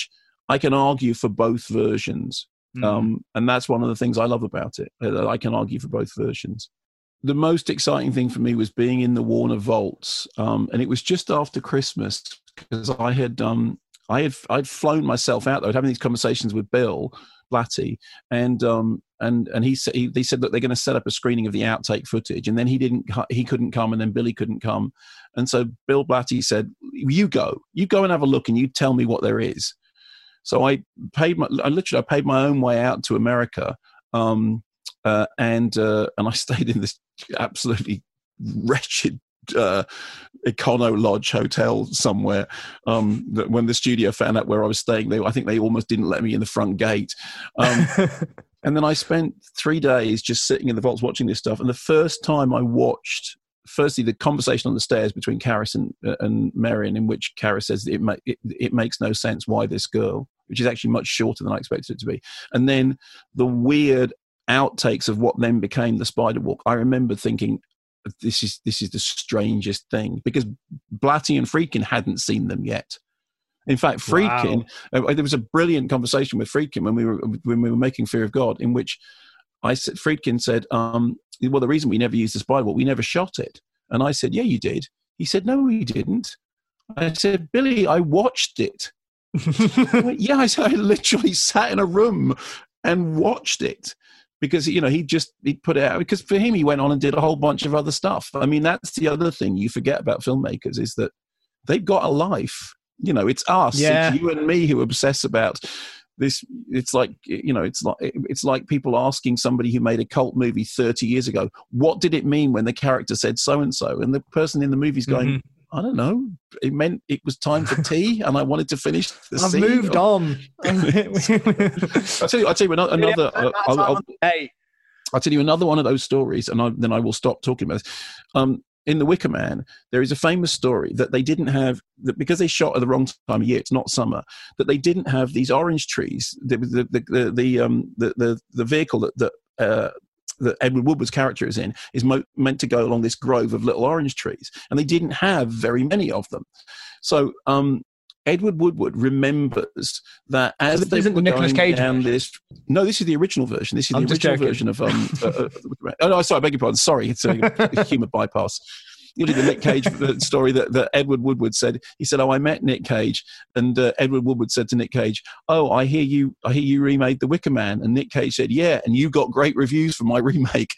I can argue for both versions. Mm. Um, and that's one of the things I love about it, that I can argue for both versions. The most exciting thing for me was being in the Warner Vaults. Um, and it was just after Christmas, because I had, um, I had, I'd flown myself out. I was having these conversations with Bill Blatty, and, um, and, and he said, he, they said that they're going to set up a screening of the outtake footage. And then he didn't, he couldn't come, and then Billy couldn't come. And so Bill Blatty said, you go, you go and have a look and you tell me what there is. So I paid my, I literally, I paid my own way out to America, um, uh, and uh, and I stayed in this absolutely wretched uh, Econo Lodge hotel somewhere. Um, that when the studio found out where I was staying, they, I think they almost didn't let me in the front gate. Um, and then I spent three days just sitting in the vaults watching this stuff. And the first time I watched, firstly, the conversation on the stairs between Karis and, uh, and Marion, in which Karis says it, ma- it, it makes no sense why this girl, which is actually much shorter than I expected it to be. And then the weird outtakes of what then became the Spider Walk. I remember thinking, this is this is the strangest thing, because Blatty and Friedkin hadn't seen them yet. In fact, Friedkin, wow. uh, there was a brilliant conversation with Friedkin when we were when we were making Fear of God, in which I said, Friedkin said, um, well, the reason we never used the Spider Walk, we never shot it. And I said, yeah, you did. He said, no, we didn't. I said, Billy, I watched it. I went, yeah, I, I literally sat in a room and watched it, because, you know, he just he put it out, because for him, he went on and did a whole bunch of other stuff. I mean, that's the other thing you forget about filmmakers, is that they've got a life. You know, it's us, yeah. It's you and me who obsess about this. It's like, you know, it's like it's like people asking somebody who made a cult movie thirty years ago, what did it mean when the character said so and so, and the person in the movie's going, mm-hmm. I don't know. It meant it was time for tea, and I wanted to finish the I've scene. moved on. I'll tell you. I'll tell you another. another uh, I'll, I'll, hey. I'll tell you another one of those stories, and I, then I will stop talking about this. Um, in The Wicker Man, there is a famous story that they didn't have, that because they shot at the wrong time of year, it's not summer, that they didn't have these orange trees. The the the the, the um the, the the vehicle that that. Uh, that Edward Woodward's character is in is mo- meant to go along this grove of little orange trees, and they didn't have very many of them. So um, Edward Woodward remembers that as so they isn't were the Nicolas going Cage down version? this, no, this is the original version. This is I'm the original version of um. uh, uh, oh no, sorry, I beg your pardon. Sorry, it's a, a humour bypass. You did the Nick Cage story that, that Edward Woodward said. He said, "Oh, I met Nick Cage," and uh, Edward Woodward said to Nick Cage, "Oh, I hear you. I hear you remade The Wicker Man." And Nick Cage said, "Yeah, and you got great reviews for my remake."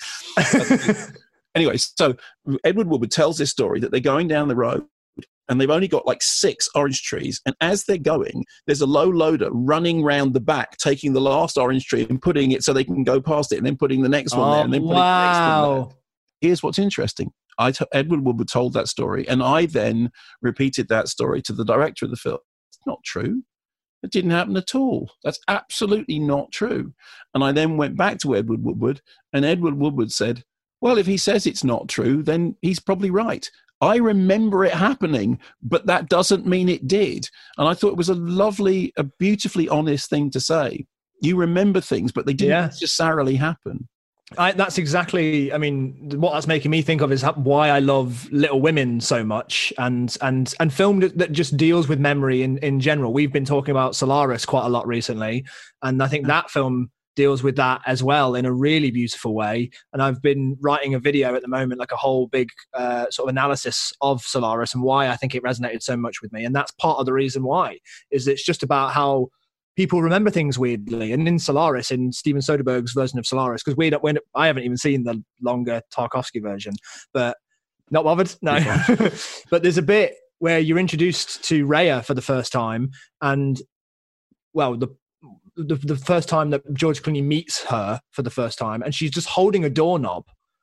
Anyway, so Edward Woodward tells this story that they're going down the road, and they've only got like six orange trees. And as they're going, there's a low loader running round the back, taking the last orange tree and putting it so they can go past it, and then putting the next one oh, there, and then putting wow. the next one there. Here's what's interesting. I t- Edward Woodward told that story, and I then repeated that story to the director of the film. It's not true. It didn't happen at all. That's absolutely not true. And I then went back to Edward Woodward, and Edward Woodward said, well, if he says it's not true, then he's probably right. I remember it happening, but that doesn't mean it did. And I thought it was a lovely, a beautifully honest thing to say. You remember things, but they didn't yeah. necessarily happen. I, that's exactly, I mean, what that's making me think of is why I love Little Women so much, and and and film that just deals with memory in, in general. We've been talking about Solaris quite a lot recently, and I think that film deals with that as well in a really beautiful way. And I've been writing a video at the moment, like a whole big uh, sort of analysis of Solaris and why I think it resonated so much with me. And that's part of the reason why, is it's just about how people remember things weirdly. And in Solaris, in Steven Soderbergh's version of Solaris, because we don't, when I haven't even seen the longer Tarkovsky version, but not bothered. No, but there's a bit where you're introduced to Rhea for the first time, and well, the, the the first time that George Clooney meets her for the first time, and she's just holding a doorknob,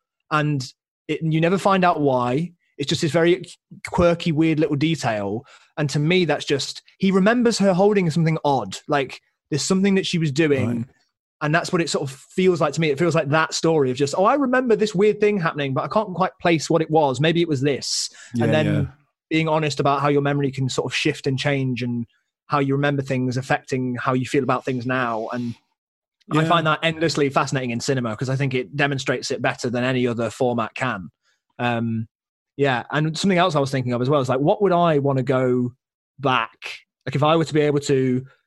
and it, you never find out why. It's just this very quirky, weird little detail. And to me, that's just, he remembers her holding something odd. Like there's something that she was doing. Right. And that's what it sort of feels like to me. It feels like that story of just, oh, I remember this weird thing happening, but I can't quite place what it was. Maybe it was this. Yeah, and then yeah. being honest about how your memory can sort of shift and change, and how you remember things affecting how you feel about things now. And yeah. I find that endlessly fascinating in cinema, because I think it demonstrates it better than any other format can. Um, Yeah, and something else I was thinking of as well is like, what would I want to go back? Like if I were to be able to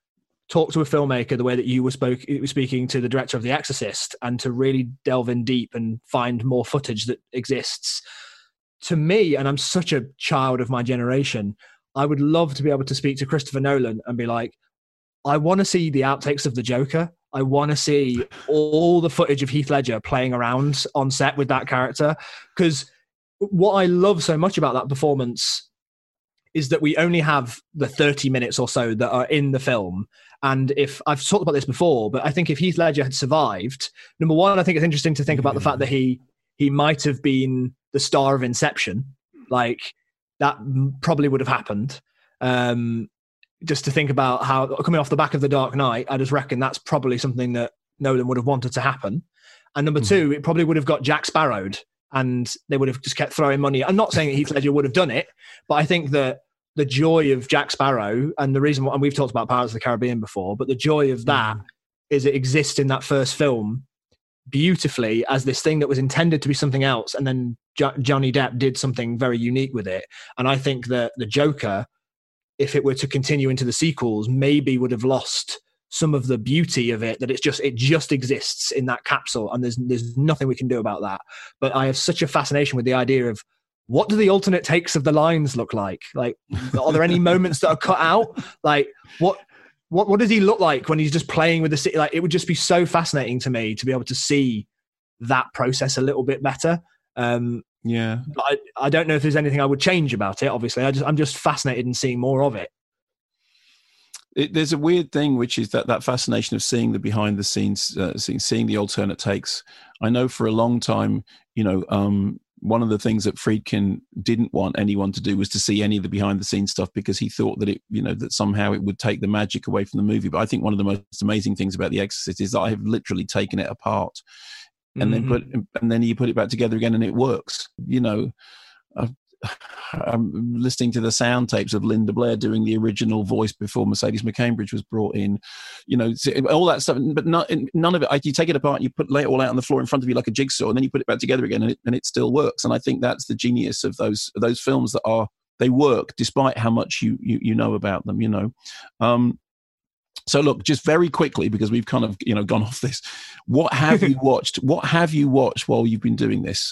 talk to a filmmaker the way that you were spoke, speaking to the director of The Exorcist, and to really delve in deep and find more footage that exists. To me, and I'm such a child of my generation, I would love to be able to speak to Christopher Nolan and be like, I want to see the outtakes of the Joker. I want to see all the footage of Heath Ledger playing around on set with that character. Because what I love so much about that performance is that we only have the thirty minutes or so that are in the film. And if I've talked about this before, but I think if Heath Ledger had survived, number one, I think it's interesting to think about the fact that he he might have been the star of Inception. Like, that probably would have happened. Um, just to think about how, coming off the back of The Dark Knight, I just reckon that's probably something that Nolan would have wanted to happen. And number mm. two, it probably would have got Jack Sparrowed, and they would have just kept throwing money. I'm not saying that Heath Ledger would have done it, but I think that the joy of Jack Sparrow, and the reason why, and we've talked about Pirates of the Caribbean before, but the joy of that mm. is it exists in that first film beautifully as this thing that was intended to be something else, and then jo- Johnny Depp did something very unique with it. And I think that the Joker, if it were to continue into the sequels, maybe would have lost some of the beauty of it, that it's just it just exists in that capsule, and there's there's nothing we can do about that. But I have such a fascination with the idea of, what do the alternate takes of the lines look like? Like, are there any moments that are cut out? Like, what what what does he look like when he's just playing with the city? Like, it would just be so fascinating to me to be able to see that process a little bit better. Um, yeah, but I, I don't know if there's anything I would change about it. Obviously, I just I'm just fascinated in seeing more of it. It, there's a weird thing, which is that that fascination of seeing the behind the scenes, uh, seeing, seeing the alternate takes. I know for a long time, you know, um, one of the things that Friedkin didn't want anyone to do was to see any of the behind the scenes stuff, because he thought that it, you know, that somehow it would take the magic away from the movie. But I think one of the most amazing things about The Exorcist is that I have literally taken it apart and mm-hmm. then put, and then you put it back together again and it works. You know, I've, I'm listening to the sound tapes of Linda Blair doing the original voice before Mercedes McCambridge was brought in, you know, all that stuff. But not, none of it, you take it apart and you put, lay it all out on the floor in front of you like a jigsaw, and then you put it back together again and it, and it still works. And I think that's the genius of those those films, that are, they work despite how much you you, you know about them, you know. Um, so look, just very quickly, because we've kind of, you know, gone off this. What have you watched? What have you watched while you've been doing this?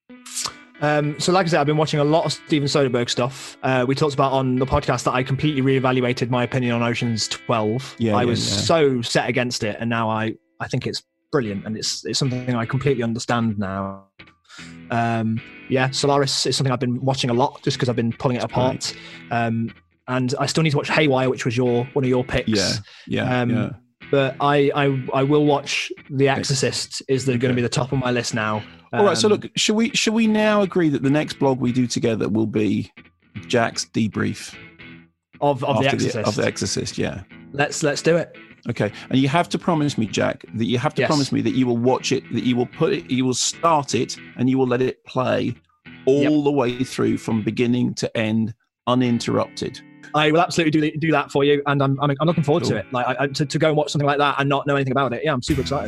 Um, so like I said, I've been watching a lot of Steven Soderbergh stuff. Uh, we talked about on the podcast that I completely reevaluated my opinion on Ocean's twelve. Yeah, I yeah, was yeah. so set against it, and now I, I think it's brilliant, and it's it's something I completely understand now. Um, yeah, Solaris is something I've been watching a lot just because I've been pulling it That's apart. Um, and I still need to watch Haywire, which was your one of your picks. Yeah, yeah, um, yeah. But I, I, I will watch The Exorcist. Is okay. going to be the top of my list now. All right, so Um, look, should we should we now agree that the next blog we do together will be Jack's debrief of of The after Exorcist? of The Exorcist, yeah. Let's let's do it. Okay, and you have to promise me, Jack, that you have to Yes. promise me that you will watch it, that you will put it, you will start it, and you will let it play all Yep. the way through from beginning to end, uninterrupted. I will absolutely do do that for you, and I'm I'm, I'm looking forward Cool. to it. Like I, I, to to go and watch something like that and not know anything about it. Yeah, I'm super excited.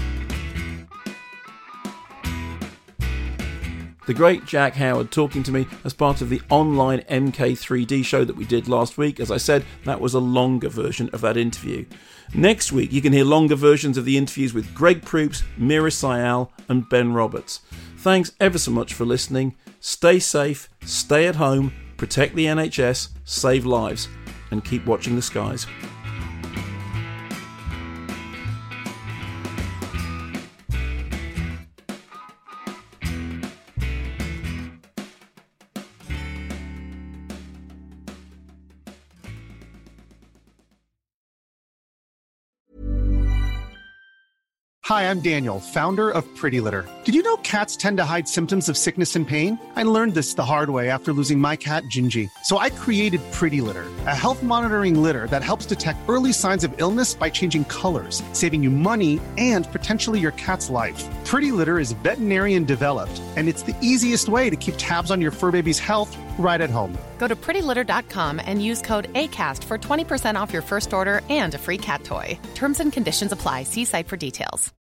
The great Jack Howard talking to me as part of the online M K three D show that we did last week. As I said, that was a longer version of that interview. Next week, you can hear longer versions of the interviews with Greg Proops, Mira Sayal and Ben Roberts. Thanks ever so much for listening. Stay safe, stay at home, protect the N H S, save lives, and keep watching the skies. Hi, I'm Daniel, founder of Pretty Litter. Did you know cats tend to hide symptoms of sickness and pain? I learned this the hard way after losing my cat, Gingy. So I created Pretty Litter, a health monitoring litter that helps detect early signs of illness by changing colors, saving you money and potentially your cat's life. Pretty Litter is veterinarian developed, and it's the easiest way to keep tabs on your fur baby's health right at home. Go to pretty litter dot com and use code ACAST for twenty percent off your first order and a free cat toy. Terms and conditions apply. See site for details.